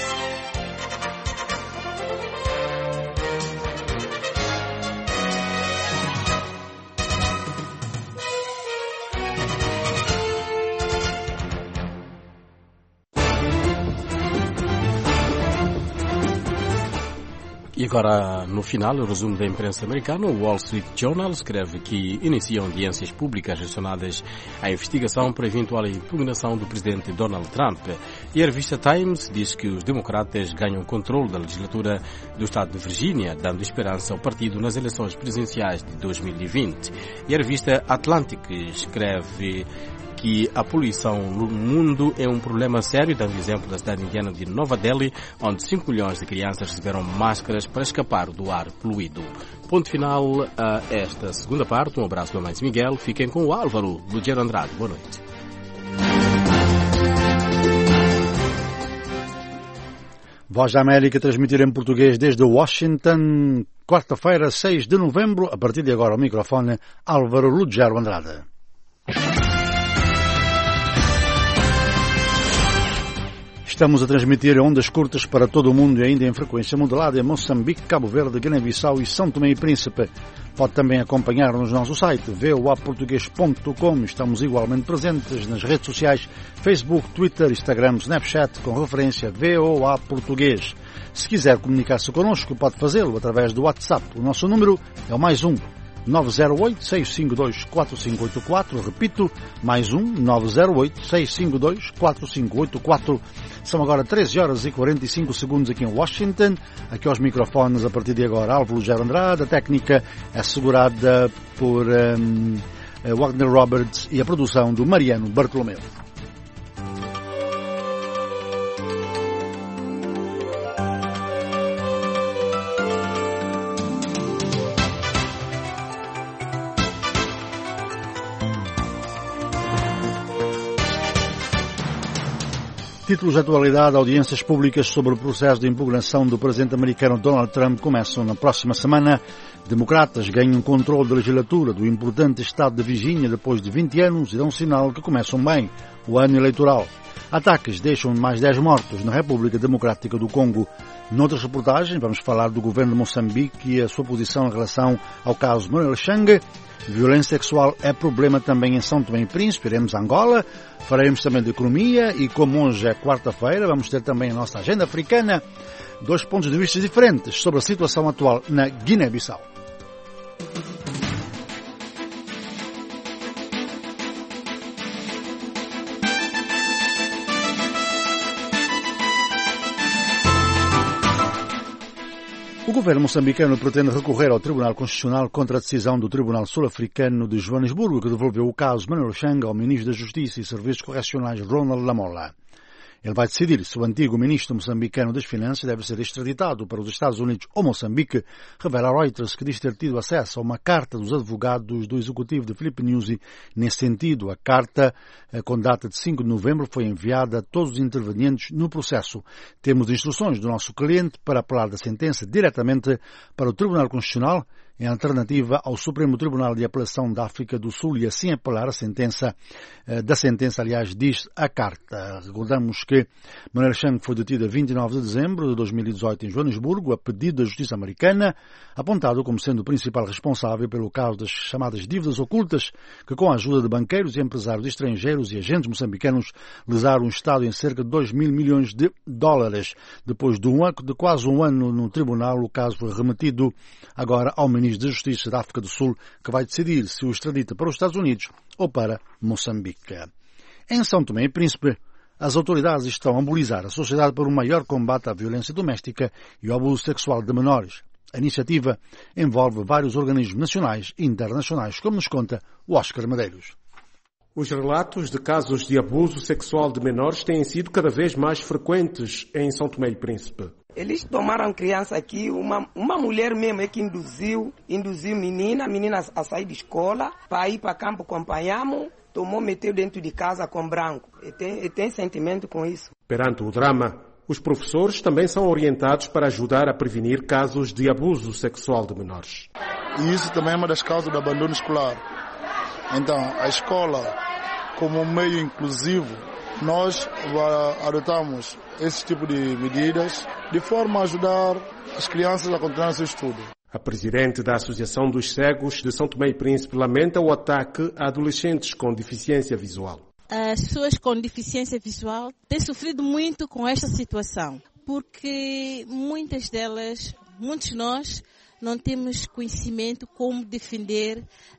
Speaker 21: E agora, no final, o resumo da imprensa americana. O Wall Street Journal escreve que iniciam audiências públicas relacionadas à investigação para eventual impugnação do presidente Donald Trump. E a revista Times diz que os democratas ganham controle da legislatura do estado de Virgínia, dando esperança ao partido nas eleições presidenciais de 2020. E a revista Atlantic escreve que a poluição no mundo é um problema sério, dando exemplo da cidade indiana de Nova Delhi, onde 5 milhões de crianças receberam máscaras para escapar do ar poluído. Ponto final a esta segunda parte. Um abraço do Mais Miguel. Fiquem com o Álvaro Lugero Andrade. Boa noite.
Speaker 14: Voz da América transmitir em português desde Washington, quarta-feira, 6 de novembro. A partir de agora, o microfone Álvaro Lugero Andrade. Estamos a transmitir ondas curtas para todo o mundo e ainda em frequência modulada em Moçambique, Cabo Verde, Guiné-Bissau e São Tomé e Príncipe. Pode também acompanhar-nos no nosso site voaportugues.com. Estamos igualmente presentes nas redes sociais Facebook, Twitter, Instagram, Snapchat com referência VOA Português. Se quiser comunicar-se connosco, pode fazê-lo através do WhatsApp. O nosso número é o +1 908-652-4584. Repito, +1 908-652-4584. São agora 13 horas e 45 segundos aqui em Washington. Aqui aos microfones, a partir de agora, Álvaro Lugero Andrade. A técnica é assegurada por Wagner Roberts e a produção do Mariano Bartolomeu. Títulos de atualidade: audiências públicas sobre o processo de impugnação do presidente americano Donald Trump começam na próxima semana. Democratas ganham controle da legislatura do importante estado de Virgínia depois de 20 anos e dão sinal que começam bem o ano eleitoral. Ataques deixam mais 10 mortos na República Democrática do Congo. Noutras reportagens, vamos falar do governo de Moçambique e a sua posição em relação ao caso Manuel Chang. Violência sexual é problema também em São Tomé e Príncipe. Iremos a Angola, faremos também de economia e, como hoje é quarta-feira, vamos ter também a nossa agenda africana. 2 pontos de vista diferentes sobre a situação atual na Guiné-Bissau. O governo moçambicano pretende recorrer ao Tribunal Constitucional contra a decisão do Tribunal Sul-Africano de Joanesburgo, que devolveu o caso Manuel Chang ao Ministro da Justiça e Serviços Correcionais Ronald Lamola. Ele vai decidir se o antigo ministro moçambicano das Finanças deve ser extraditado para os Estados Unidos ou Moçambique, revela a Reuters, que diz ter tido acesso a uma carta dos advogados do executivo de Filipe Nyusi. Nesse sentido, a carta, com data de 5 de novembro, foi enviada a todos os intervenientes no processo. Temos instruções do nosso cliente para apelar da sentença diretamente para o Tribunal Constitucional, em alternativa ao Supremo Tribunal de Apelação da África do Sul, e assim apelar da sentença, aliás, diz a carta. Recordamos que Manuel Chang foi detido a 29 de dezembro de 2018 em Joanesburgo, a pedido da Justiça americana, apontado como sendo o principal responsável pelo caso das chamadas dívidas ocultas, que com a ajuda de banqueiros e empresários estrangeiros e agentes moçambicanos lesaram o Estado em cerca de 2 mil milhões de dólares. Depois de quase um ano no tribunal, o caso foi remetido agora ao Ministro da Justiça da África do Sul, que vai decidir se o extradita para os Estados Unidos ou para Moçambique. Em São Tomé e Príncipe, as autoridades estão a mobilizar a sociedade para um maior combate à violência doméstica e ao abuso sexual de menores. A iniciativa envolve vários organismos nacionais e internacionais, como nos conta o Oscar Medeiros.
Speaker 26: Os relatos de casos de abuso sexual de menores têm sido cada vez mais frequentes em São Tomé e Príncipe.
Speaker 8: Eles tomaram criança aqui, uma mulher mesmo é que induziu menina a sair de escola, para ir para campo acompanhamos, meteu dentro de casa com branco. E tem sentimento com isso.
Speaker 26: Perante o drama, os professores também são orientados para ajudar a prevenir casos de abuso sexual de menores.
Speaker 9: E isso também é uma das causas do abandono escolar. Então, a escola, como um meio inclusivo, nós adotamos esse tipo de medidas de forma a ajudar as crianças a continuar o seu estudo.
Speaker 26: A presidente da Associação dos Cegos de São Tomé e Príncipe lamenta o ataque a adolescentes com deficiência visual.
Speaker 10: As pessoas com deficiência visual têm sofrido muito com esta situação, porque muitas delas muitos de nós não temos conhecimento como defender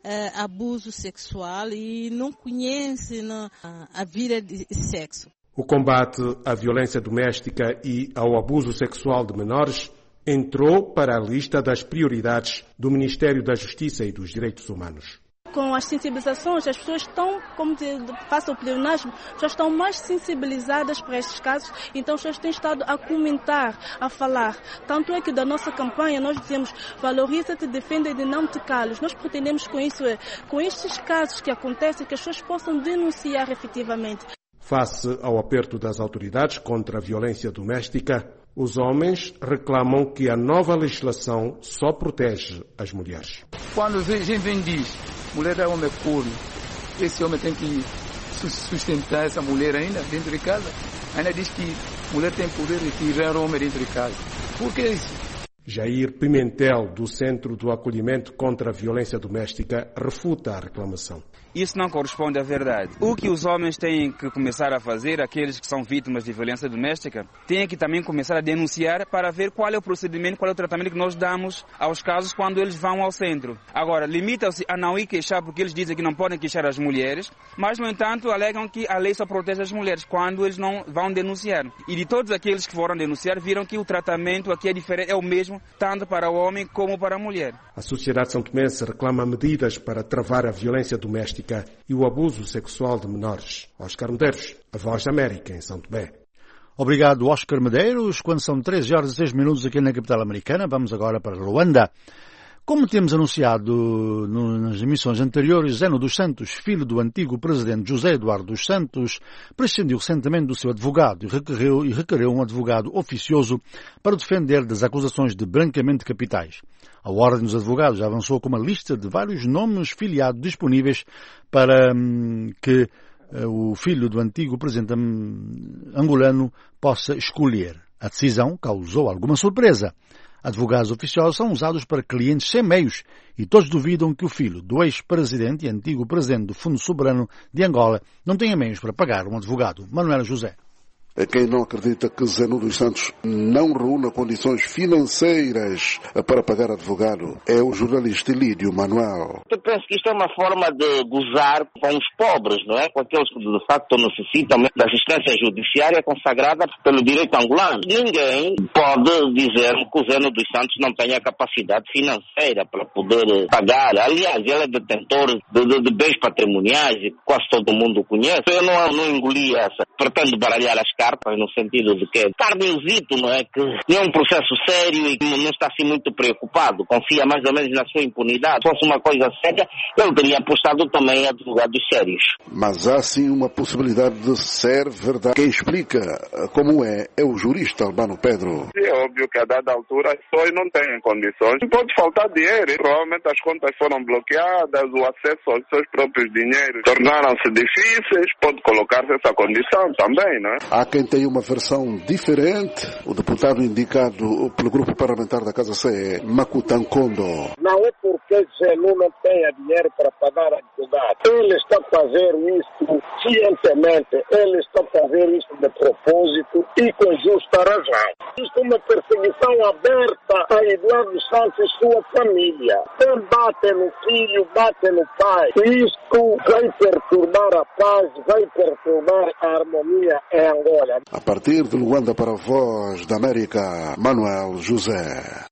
Speaker 10: abuso sexual e não conhecem a vida de sexo.
Speaker 26: O combate à violência doméstica e ao abuso sexual de menores entrou para a lista das prioridades do Ministério da Justiça e dos Direitos Humanos.
Speaker 11: Com as sensibilizações, as pessoas estão, como passa o pleonasmo, já estão mais sensibilizadas para estes casos, então já têm estado a comentar, a falar. Tanto é que da nossa campanha nós dizemos, valoriza-te, defende-te e não te calos. Nós pretendemos com isso, com estes casos que acontecem, que as pessoas possam denunciar efetivamente.
Speaker 26: Face ao aperto das autoridades contra a violência doméstica, os homens reclamam que a nova legislação só protege as mulheres.
Speaker 12: Quando a gente vem e diz, mulher é homem corno, esse homem tem que sustentar essa mulher ainda dentro de casa. Ainda diz que mulher tem poder de tirar o homem dentro de casa. Por que isso?
Speaker 26: Jair Pimentel, do Centro do Acolhimento contra a Violência Doméstica, refuta a reclamação.
Speaker 13: Isso não corresponde à verdade. O que os homens têm que começar a fazer, aqueles que são vítimas de violência doméstica, têm que também começar a denunciar para ver qual é o procedimento, qual é o tratamento que nós damos aos casos quando eles vão ao centro. Agora, limita-se a não ir queixar porque eles dizem que não podem queixar as mulheres, mas, no entanto, alegam que a lei só protege as mulheres quando eles não vão denunciar. E de todos aqueles que foram denunciar, viram que o tratamento aqui é diferente, é o mesmo, tanto para o homem como para a mulher.
Speaker 26: A sociedade santomense reclama medidas para travar a violência doméstica e o abuso sexual de menores. Oscar Medeiros, a Voz da América, em São Tomé.
Speaker 14: Obrigado, Oscar Medeiros. Quando são 13h06 aqui na capital americana, vamos agora para Ruanda. Como temos anunciado nas emissões anteriores, Zeno dos Santos, filho do antigo presidente José Eduardo dos Santos, prescindiu recentemente do seu advogado e requereu um advogado oficioso para o defender das acusações de branqueamento de capitais. A Ordem dos Advogados já avançou com uma lista de vários nomes filiados disponíveis para que o filho do antigo presidente angolano possa escolher. A decisão causou alguma surpresa. Advogados oficiosos são usados para clientes sem meios e todos duvidam que o filho do ex-presidente e antigo presidente do Fundo Soberano de Angola não tenha meios para pagar um advogado. Manuela José.
Speaker 1: Quem não acredita que Zeno dos Santos não reúna condições financeiras para pagar advogado é o jornalista Lídio Manuel.
Speaker 3: Eu penso que isto é uma forma de gozar com os pobres, não é? Com aqueles que de facto necessitam da assistência judiciária consagrada pelo direito angolano. Ninguém pode dizer que o Zeno dos Santos não tenha capacidade financeira para poder pagar. Aliás, ele é detentor de bens patrimoniais e quase todo mundo o conhece. Eu não engoli essa. Pretendo baralhar as cartas no sentido de que Cardiozito, não é? Que é um processo sério e que não está assim muito preocupado, confia mais ou menos na sua impunidade. Se fosse uma coisa séria, ele teria apostado também advogados sérios.
Speaker 1: Mas há sim uma possibilidade de ser verdade. Quem explica como é o jurista Albano Pedro.
Speaker 16: É óbvio que a dada altura as pessoas não têm condições. Pode faltar dinheiro. Provavelmente as contas foram bloqueadas, o acesso aos seus próprios dinheiros tornaram-se difíceis. Pode colocar-se essa condição também, não é?
Speaker 1: Há quem tem uma versão diferente. O deputado indicado pelo grupo parlamentar da Casa CE, Makuta Nkondo.
Speaker 17: Não é porque Zenu não tenha dinheiro para pagar advogado. Ele está a fazer isso cientemente. Ele está a fazer isso de propósito e com justa razão. Isto é uma perseguição aberta a Eduardo Santos e sua família. Quem bate no filho, bate no pai. Isto vai perturbar a paz, vai perturbar a harmonia em Angola.
Speaker 1: A partir de Luanda para a Voz da América, Manuel José.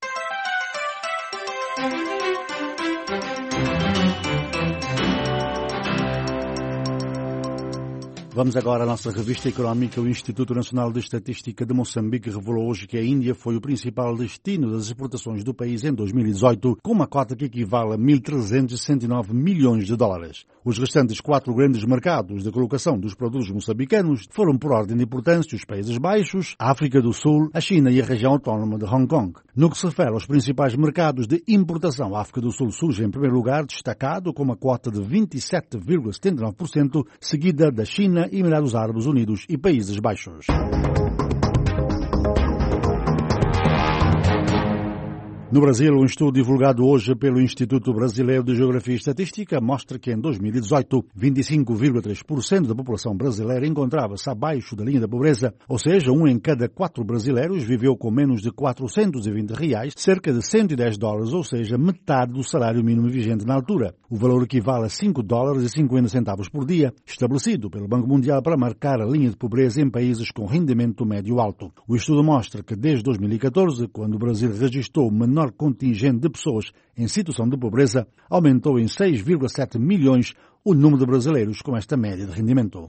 Speaker 14: Vamos agora à nossa revista económica. O Instituto Nacional de Estatística de Moçambique revelou hoje que a Índia foi o principal destino das exportações do país em 2018, com uma cota que equivale a 1.369 milhões de dólares. Os restantes 4 grandes mercados de colocação dos produtos moçambicanos foram, por ordem de importância, os Países Baixos, a África do Sul, a China e a região autónoma de Hong Kong. No que se refere aos principais mercados de importação, a África do Sul surge em primeiro lugar, destacado com uma cota de 27,79%, seguida da China, Emirados Árabes Unidos e Países Baixos. No Brasil, um estudo divulgado hoje pelo Instituto Brasileiro de Geografia e Estatística mostra que em 2018, 25,3% da população brasileira encontrava-se abaixo da linha da pobreza, ou seja, 1 em cada 4 brasileiros viveu com menos de R$420, cerca de $110, ou seja, metade do salário mínimo vigente na altura. O valor equivale a $5,50 por dia, estabelecido pelo Banco Mundial para marcar a linha de pobreza em países com rendimento médio alto. O estudo mostra que desde 2014, quando o Brasil registrou o menor contingente de pessoas em situação de pobreza, aumentou em 6,7 milhões o número de brasileiros com esta média de rendimento.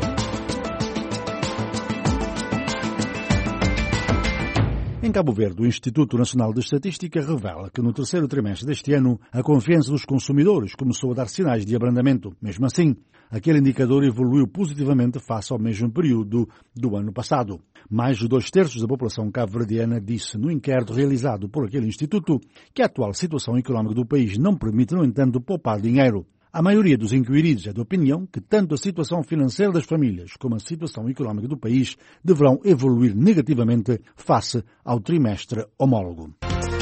Speaker 14: Em Cabo Verde, o Instituto Nacional de Estatística revela que no terceiro trimestre deste ano a confiança dos consumidores começou a dar sinais de abrandamento. Mesmo assim, aquele indicador evoluiu positivamente face ao mesmo período do ano passado. Mais de 2/3 da população cabo-verdiana disse no inquérito realizado por aquele instituto que a atual situação económica do país não permite, no entanto, poupar dinheiro. A maioria dos inquiridos é de opinião que tanto a situação financeira das famílias como a situação económica do país deverão evoluir negativamente face ao trimestre homólogo.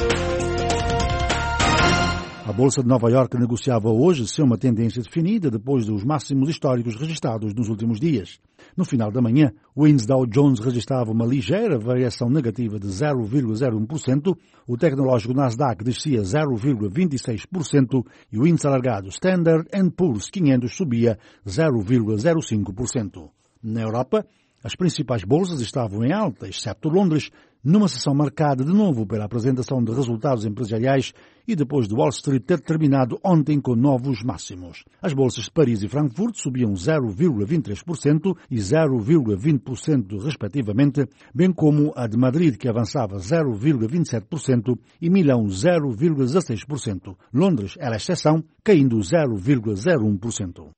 Speaker 14: A Bolsa de Nova Iorque negociava hoje sem uma tendência definida depois dos máximos históricos registrados nos últimos dias. No final da manhã, o índice Dow Jones registrava uma ligeira variação negativa de 0,01%, o tecnológico Nasdaq descia 0,26% e o índice alargado Standard & Poor's 500 subia 0,05%. Na Europa, as principais bolsas estavam em alta, exceto Londres, numa sessão marcada de novo pela apresentação de resultados empresariais e depois de Wall Street ter terminado ontem com novos máximos. As bolsas de Paris e Frankfurt subiam 0,23% e 0,20% respectivamente, bem como a de Madrid, que avançava 0,27% e Milão 0,16%. Londres era a exceção, caindo 0,01%.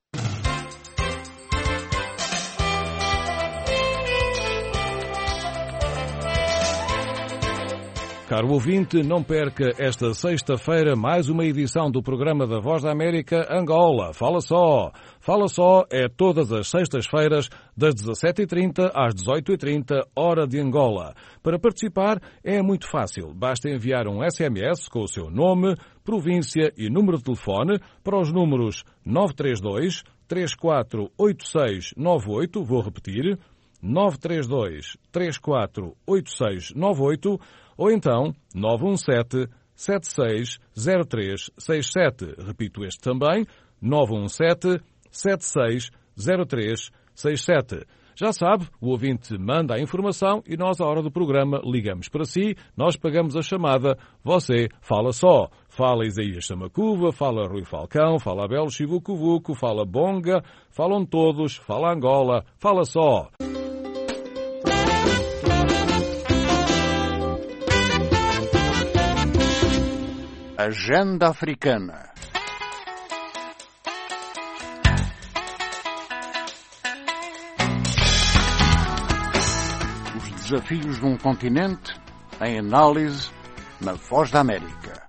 Speaker 4: Caro ouvinte, não perca esta sexta-feira mais uma edição do programa da Voz da América Angola. Fala só! Fala só é todas as sextas-feiras das 17h30 às 18h30, hora de Angola. Para participar é muito fácil. Basta enviar um SMS com o seu nome, província e número de telefone para os números 932 348698, vou repetir, 932 348698, ou então 917-760367. Repito este também, 917-760367. Já sabe, o ouvinte manda a informação e nós, à hora do programa, ligamos para si, nós pagamos a chamada, você fala só. Fala Isaías Samacuva, fala Rui Falcão, fala Abel Chivucuvuco, fala Bonga, falam todos, fala Angola, fala só.
Speaker 18: Agenda Africana. Os desafios num continente em análise na Voz da América.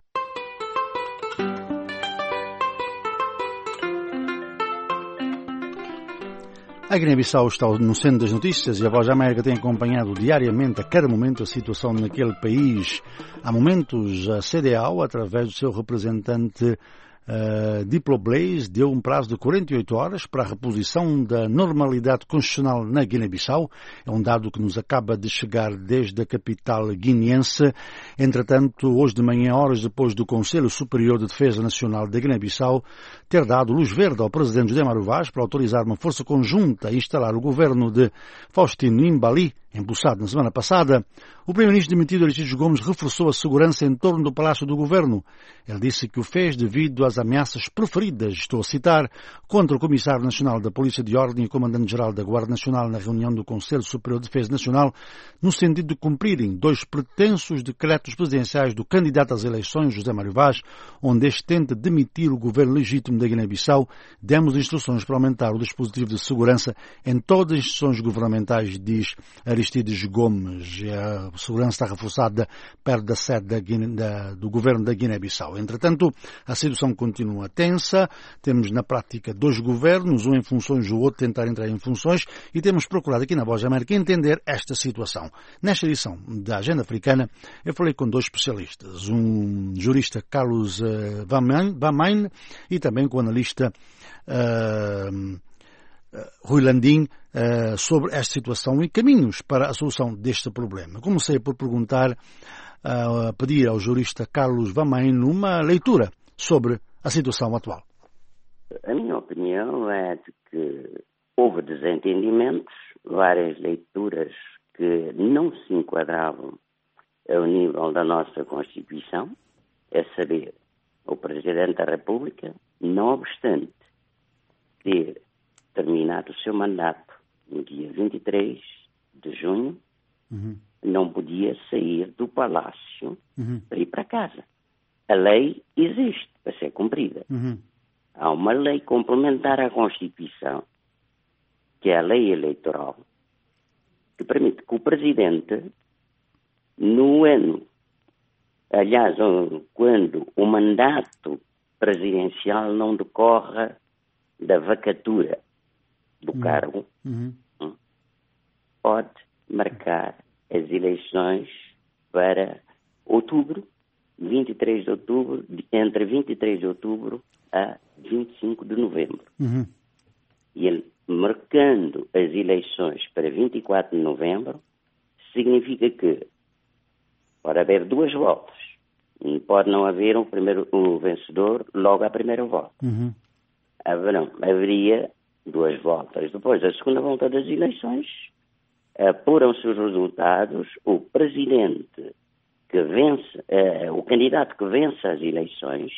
Speaker 14: A Guiné-Bissau está no centro das notícias e a Voz da América tem acompanhado diariamente, a cada momento, a situação naquele país. Há momentos, a CDAO, através do seu representante Diplo Blaise, deu um prazo de 48 horas para a reposição da normalidade constitucional na Guiné-Bissau. É um dado que nos acaba de chegar desde a capital guineense. Entretanto, hoje de manhã, horas depois do Conselho Superior de Defesa Nacional da Guiné-Bissau ter dado luz verde ao presidente José Mário Vaz para autorizar uma força conjunta a instalar o governo de Faustino Imbali, empossado na semana passada, o primeiro-ministro demitido Aristides Gomes reforçou a segurança em torno do Palácio do Governo. Ele disse que o fez devido às ameaças proferidas, estou a citar, contra o Comissário Nacional da Polícia de Ordem e Comandante-Geral da Guarda Nacional na reunião do Conselho Superior de Defesa Nacional, no sentido de cumprirem 2 pretensos decretos presidenciais do candidato às eleições, José Mário Vaz, onde este tenta demitir o governo legítimo da Guiné-Bissau. Demos instruções para aumentar o dispositivo de segurança em todas as instituições governamentais, diz Aristides Aristides Gomes. A segurança está reforçada perto da sede do governo da Guiné-Bissau. Entretanto, a situação continua tensa. Temos, na prática, 2 governos, um em funções, o outro tentar entrar em funções, e temos procurado aqui na Voz da América entender esta situação. Nesta edição da Agenda Africana, eu falei com 2 especialistas, um jurista, Carlos Vamain, e também com o analista Rui Landim, sobre esta situação e caminhos para a solução deste problema. Comecei por pedir ao jurista Carlos Vamain uma leitura sobre a situação atual.
Speaker 6: A minha opinião é de que houve desentendimentos, várias leituras que não se enquadravam ao nível da nossa Constituição, é saber, o Presidente da República, não obstante ter terminado o seu mandato no dia 23 de junho, não podia sair do Palácio para ir para casa. A lei existe para ser cumprida. Há uma lei complementar à Constituição, que é a lei eleitoral, que permite que o Presidente, no ano, aliás, quando o mandato presidencial não decorra da vacatura do cargo, pode marcar as eleições para outubro, 23 de outubro, entre 23 de outubro a 25 de novembro. E ele, marcando as eleições para 24 de novembro, significa que pode haver 2 voltas. Pode não haver o vencedor logo à primeira volta. Haveria 2 voltas. Depois, a segunda volta das eleições, apuram-se os resultados, o presidente que vence, o candidato que vence as eleições,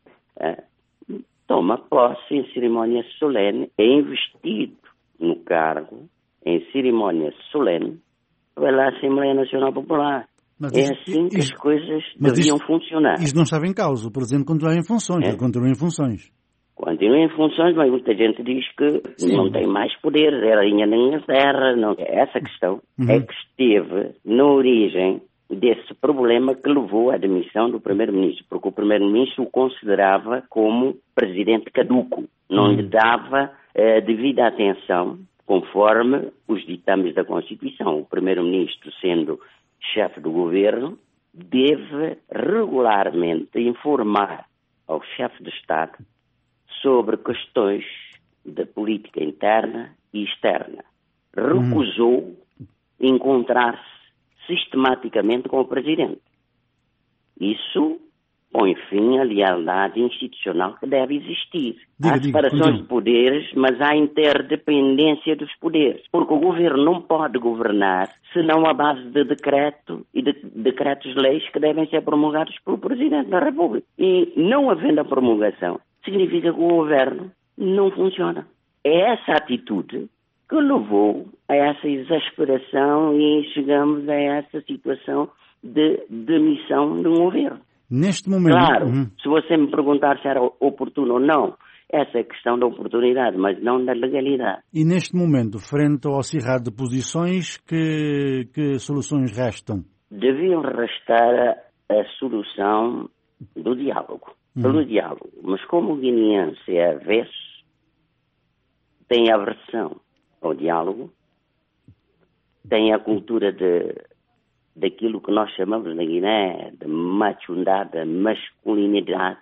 Speaker 6: toma posse em cerimónia solene, é investido no cargo, em cerimónia solene, pela Assembleia Nacional Popular. Mas é assim que as coisas deviam funcionar.
Speaker 14: Isso não estava em causa. O Presidente continua em funções. Ele continua em funções.
Speaker 6: Continua em funções, mas muita gente diz que não tem mais poderes, é a linha nem a terra. Não. Essa questão é que esteve na origem desse problema que levou à demissão do Primeiro-Ministro, porque o Primeiro-Ministro o considerava como presidente caduco, não lhe dava devida atenção conforme os ditames da Constituição. O Primeiro-Ministro, sendo chefe do governo, deve regularmente informar ao chefe de Estado sobre questões da política interna e externa. Recusou encontrar-se sistematicamente com o Presidente. Isso põe fim à lealdade institucional que deve existir. Há separações de poderes, mas há interdependência dos poderes. Porque o governo não pode governar senão à base de decreto e de decretos-leis que devem ser promulgados pelo Presidente da República. E não havendo a promulgação, significa que o governo não funciona. É essa atitude que levou a essa exasperação e chegamos a essa situação de demissão de um governo.
Speaker 14: Neste momento...
Speaker 6: Claro, se você me perguntar se era oportuno ou não, essa é a questão da oportunidade, mas não da legalidade.
Speaker 14: E neste momento, frente ao acirrar de posições, que soluções restam?
Speaker 6: Deviam restar a solução do diálogo. Pelo diálogo. Mas como o guineense é avesso, tem aversão ao diálogo, tem a cultura daquilo que nós chamamos na Guiné de machundada masculinidade.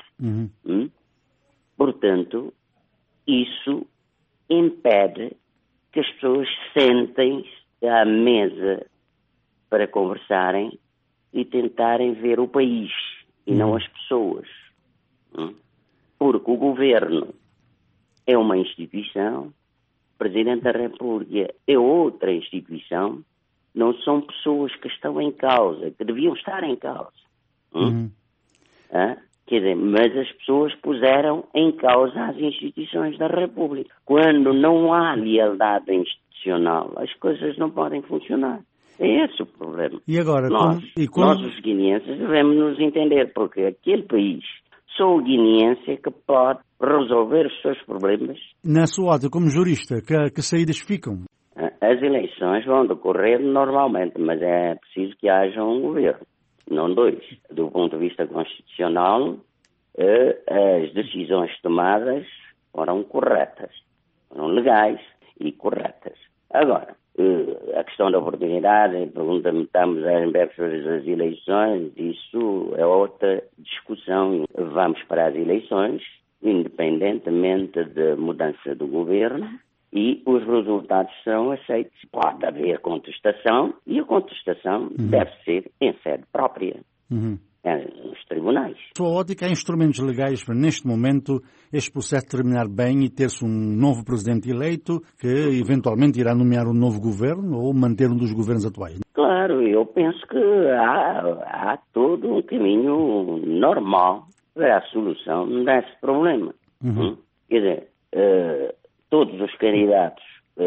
Speaker 6: Portanto, isso impede que as pessoas sentem-se à mesa para conversarem e tentarem ver o país e não as pessoas. Porque o governo é uma instituição, o Presidente da República é outra instituição, não são pessoas que estão em causa, que deviam estar em causa. Quer dizer, mas as pessoas puseram em causa as instituições da República. Quando não há lealdade institucional, as coisas não podem funcionar. É esse o problema.
Speaker 14: E agora,
Speaker 6: nós os guineenses, devemos nos entender, porque aquele país, só o guineense é que pode resolver os seus problemas.
Speaker 14: Na sua ótica, como jurista, que saídas ficam?
Speaker 6: as eleições vão decorrer normalmente, mas é preciso que haja um governo, não dois. Do ponto de vista constitucional, as decisões tomadas foram corretas, foram legais e corretas. Agora, a questão da oportunidade, pergunta-me, estamos em vésperas das eleições, isso é outra discussão. Vamos para as eleições, independentemente da mudança do governo, e os resultados são aceitos. Pode haver contestação, e a contestação deve ser em sede própria, nos tribunais.
Speaker 14: Sua ótica, há instrumentos legais para, neste momento, este processo terminar bem e ter-se um novo presidente eleito que, eventualmente, irá nomear um novo governo ou manter um dos governos atuais?
Speaker 6: Claro, eu penso que há todo um caminho normal para a solução desse problema. Quer dizer, todos os candidatos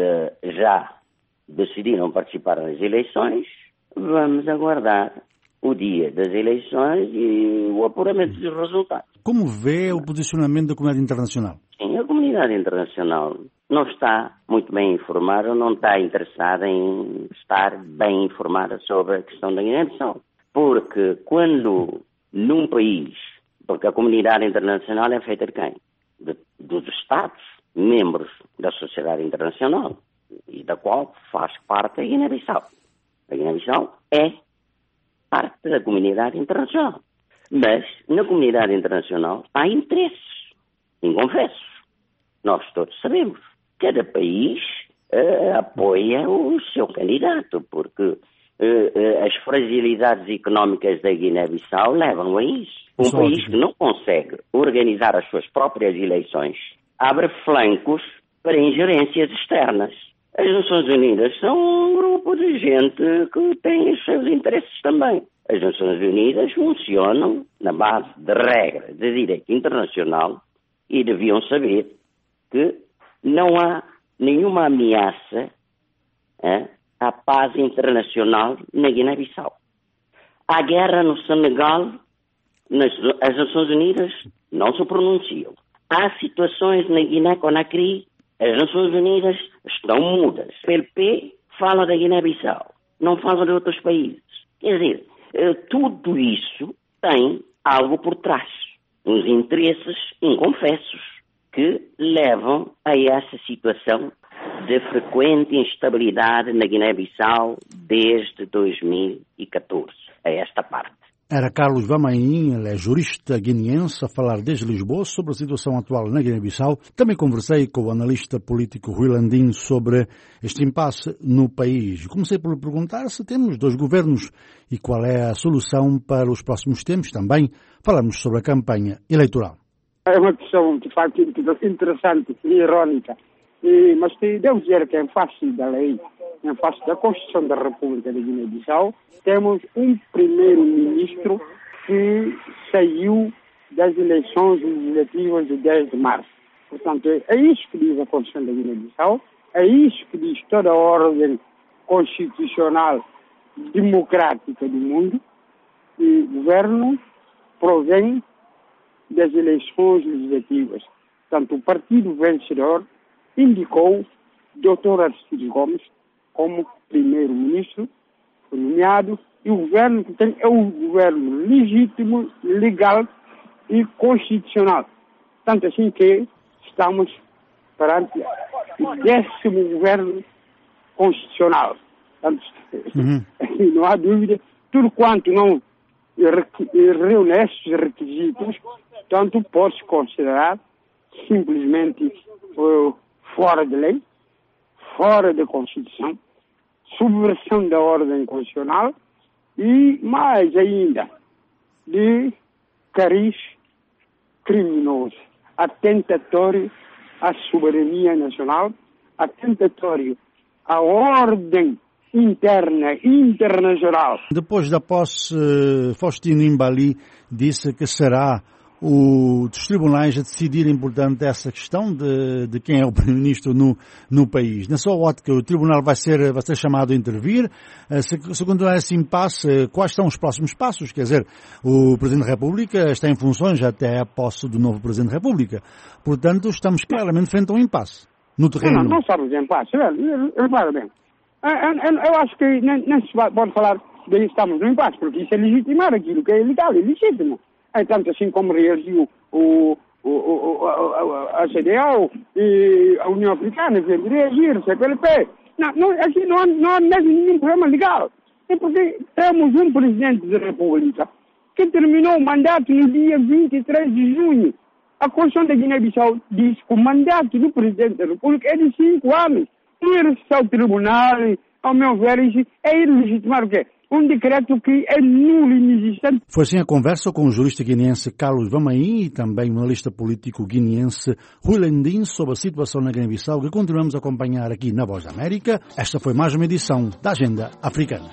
Speaker 6: já decidiram participar das eleições. Vamos aguardar o dia das eleições e o apuramento dos resultados.
Speaker 14: Como vê o posicionamento da comunidade internacional?
Speaker 6: Sim, a comunidade internacional não está muito bem informada, não está interessada em estar bem informada sobre a questão da Guiné-Bissau. Porque quando num país, porque a comunidade internacional é feita de quem? Dos Estados, membros da sociedade internacional, e da qual faz parte a Guiné-Bissau. A Guiné-Bissau é parte da comunidade internacional. Mas na comunidade internacional há interesses inconfessos. Nós todos sabemos. Cada país apoia o seu candidato, porque as fragilidades económicas da Guiné-Bissau levam a isso. Um país que não consegue organizar as suas próprias eleições abre flancos para ingerências externas. As Nações Unidas são um grupo de gente que tem os seus interesses também. As Nações Unidas funcionam na base de regras de direito internacional e deviam saber que não há nenhuma ameaça à paz internacional na Guiné-Bissau. Há guerra no Senegal, as Nações Unidas não se pronunciam. Há situações na Guiné-Conakry, as Nações Unidas estão mudas. O PLP fala da Guiné-Bissau, não fala de outros países. Quer dizer, tudo isso tem algo por trás, uns interesses inconfessos que levam a essa situação de frequente instabilidade na Guiné-Bissau desde 2014, a esta parte.
Speaker 14: Era Carlos Vamain, ele é jurista guineense, a falar desde Lisboa sobre a situação atual na Guiné-Bissau. Também conversei com o analista político Rui Landim sobre este impasse no país. Comecei por lhe perguntar se temos dois governos e qual é a solução para os próximos tempos. Também falamos sobre a campanha eleitoral.
Speaker 7: É uma questão, de facto, interessante e irónica. Mas devo dizer que em face da lei, em face da Constituição da República da Guiné-Bissau, temos um primeiro-ministro que saiu das eleições legislativas de 10 de março. Portanto, é isso que diz a Constituição da Guiné-Bissau, é isso que diz toda a ordem constitucional democrática do mundo, e o governo provém das eleições legislativas. Portanto, o partido vencedor indicou Dr. Aristides Gomes como primeiro-ministro, foi nomeado, e o governo que tem é um governo legítimo, legal e constitucional. Tanto assim que estamos perante o 10º governo constitucional. Portanto, não há dúvida, tudo quanto não reúne estes requisitos, tanto pode-se considerar simplesmente fora de lei, fora da Constituição, subversão da ordem constitucional e, mais ainda, de cariz criminoso, atentatório à soberania nacional, atentatório à ordem interna e internacional.
Speaker 14: Depois da posse, Faustino Imbali disse que será dos tribunais a decidirem, portanto, essa questão de quem é o primeiro-ministro no país. Na sua ótica, o tribunal vai ser chamado a intervir. Se continuar esse impasse, quais são os próximos passos? Quer dizer, o Presidente da República está em funções até a posse do novo Presidente da República. Portanto, estamos claramente frente a um impasse no terreno.
Speaker 7: Não estamos em impasse. Repara bem, Eu acho que não se pode falar de estamos no impasse, porque isso é legitimar aquilo que é ilegal, é legítimo. É tanto assim como reagiu a CDAO e a União Africana, reagir, CPLP. Aqui não há mesmo nenhum problema legal. É porque temos um presidente da República que terminou o mandato no dia 23 de junho. A Constituição da Guiné-Bissau diz que o mandato do presidente da República é de 5 anos. Ir ao tribunal, ao meu ver, isso é ir legitimar o quê? Um decreto que é nulo e inexistente.
Speaker 14: Foi assim a conversa com o jurista guineense Carlos Vamaim e também o analista político guineense Rui Landim sobre a situação na Guiné-Bissau, que continuamos a acompanhar aqui na Voz da América. Esta foi mais uma edição da Agenda Africana.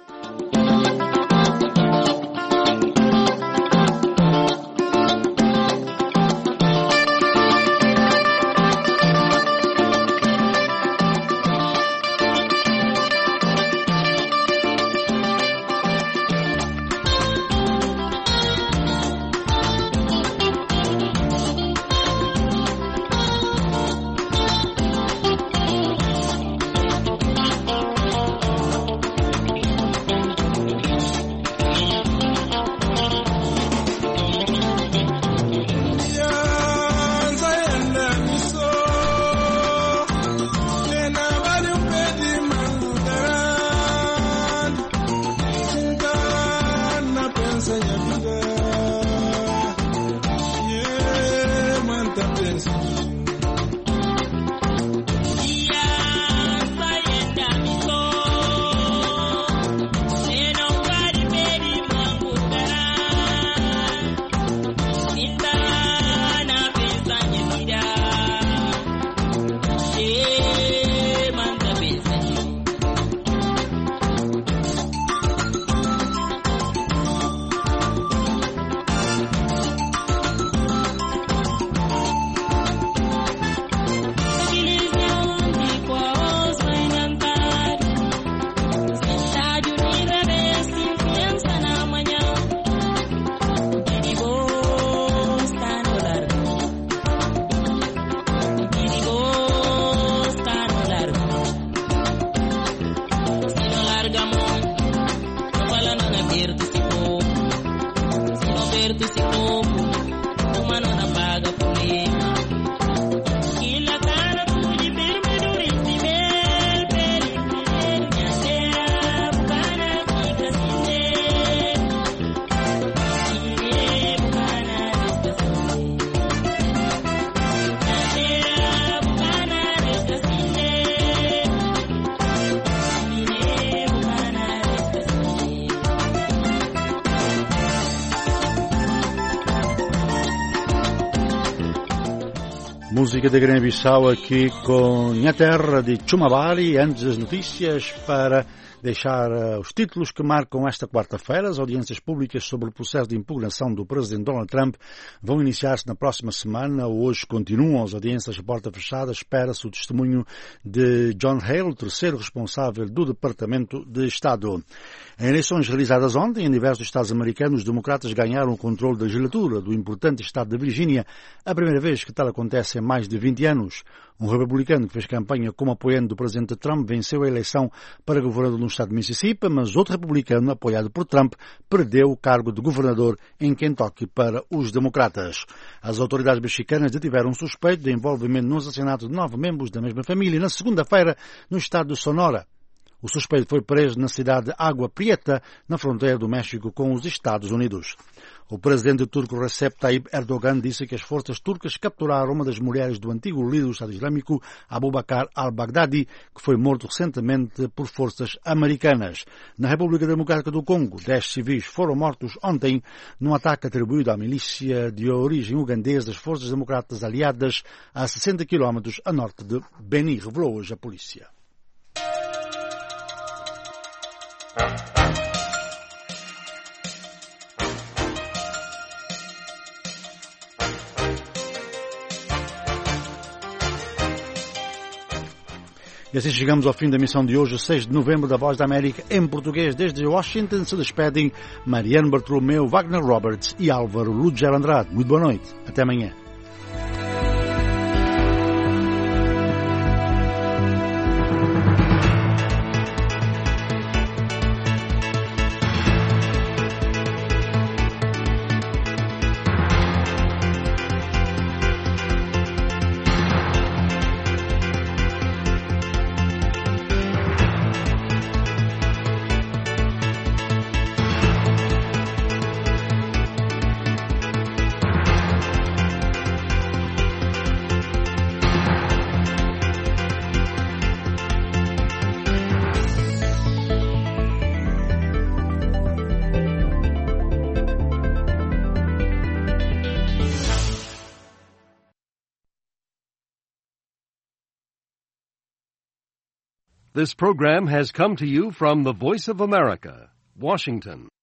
Speaker 14: Música da Guiné-Bissau aqui com Minha Terra de Chumabali. Antes das notícias, para deixar os títulos que marcam esta quarta-feira. As audiências públicas sobre o processo de impugnação do presidente Donald Trump vão iniciar-se na próxima semana. Hoje continuam as audiências de porta fechada. Espera-se o testemunho de John Hale, o terceiro responsável do Departamento de Estado. Em eleições realizadas ontem em diversos estados americanos, os democratas ganharam o controle da legislatura do importante estado da Virgínia, a primeira vez que tal acontece em mais de 20 anos. Um republicano que fez campanha como apoiante do presidente Trump venceu a eleição para governador no estado de Mississippi, mas outro republicano, apoiado por Trump, perdeu o cargo de governador em Kentucky para os democratas. As autoridades mexicanas detiveram um suspeito de envolvimento no assassinato de 9 membros da mesma família na segunda-feira no estado de Sonora. O suspeito foi preso na cidade de Água Prieta, na fronteira do México com os Estados Unidos. O presidente turco Recep Tayyip Erdogan disse que as forças turcas capturaram uma das mulheres do antigo líder do Estado Islâmico, Abu Bakr al-Baghdadi, que foi morto recentemente por forças americanas. Na República Democrática do Congo, 10 civis foram mortos ontem num ataque atribuído à milícia de origem ugandesa das Forças Democratas Aliadas a 60 quilómetros a norte de Beni, revelou hoje a polícia. E assim chegamos ao fim da emissão de hoje, 6 de novembro, da Voz da América, em português. Desde Washington se despedem Mariano Bartolomeu, Wagner Roberts e Álvaro Lugero Andrade. Muito boa noite. Até amanhã.
Speaker 19: This program has come to you from the Voice of America, Washington.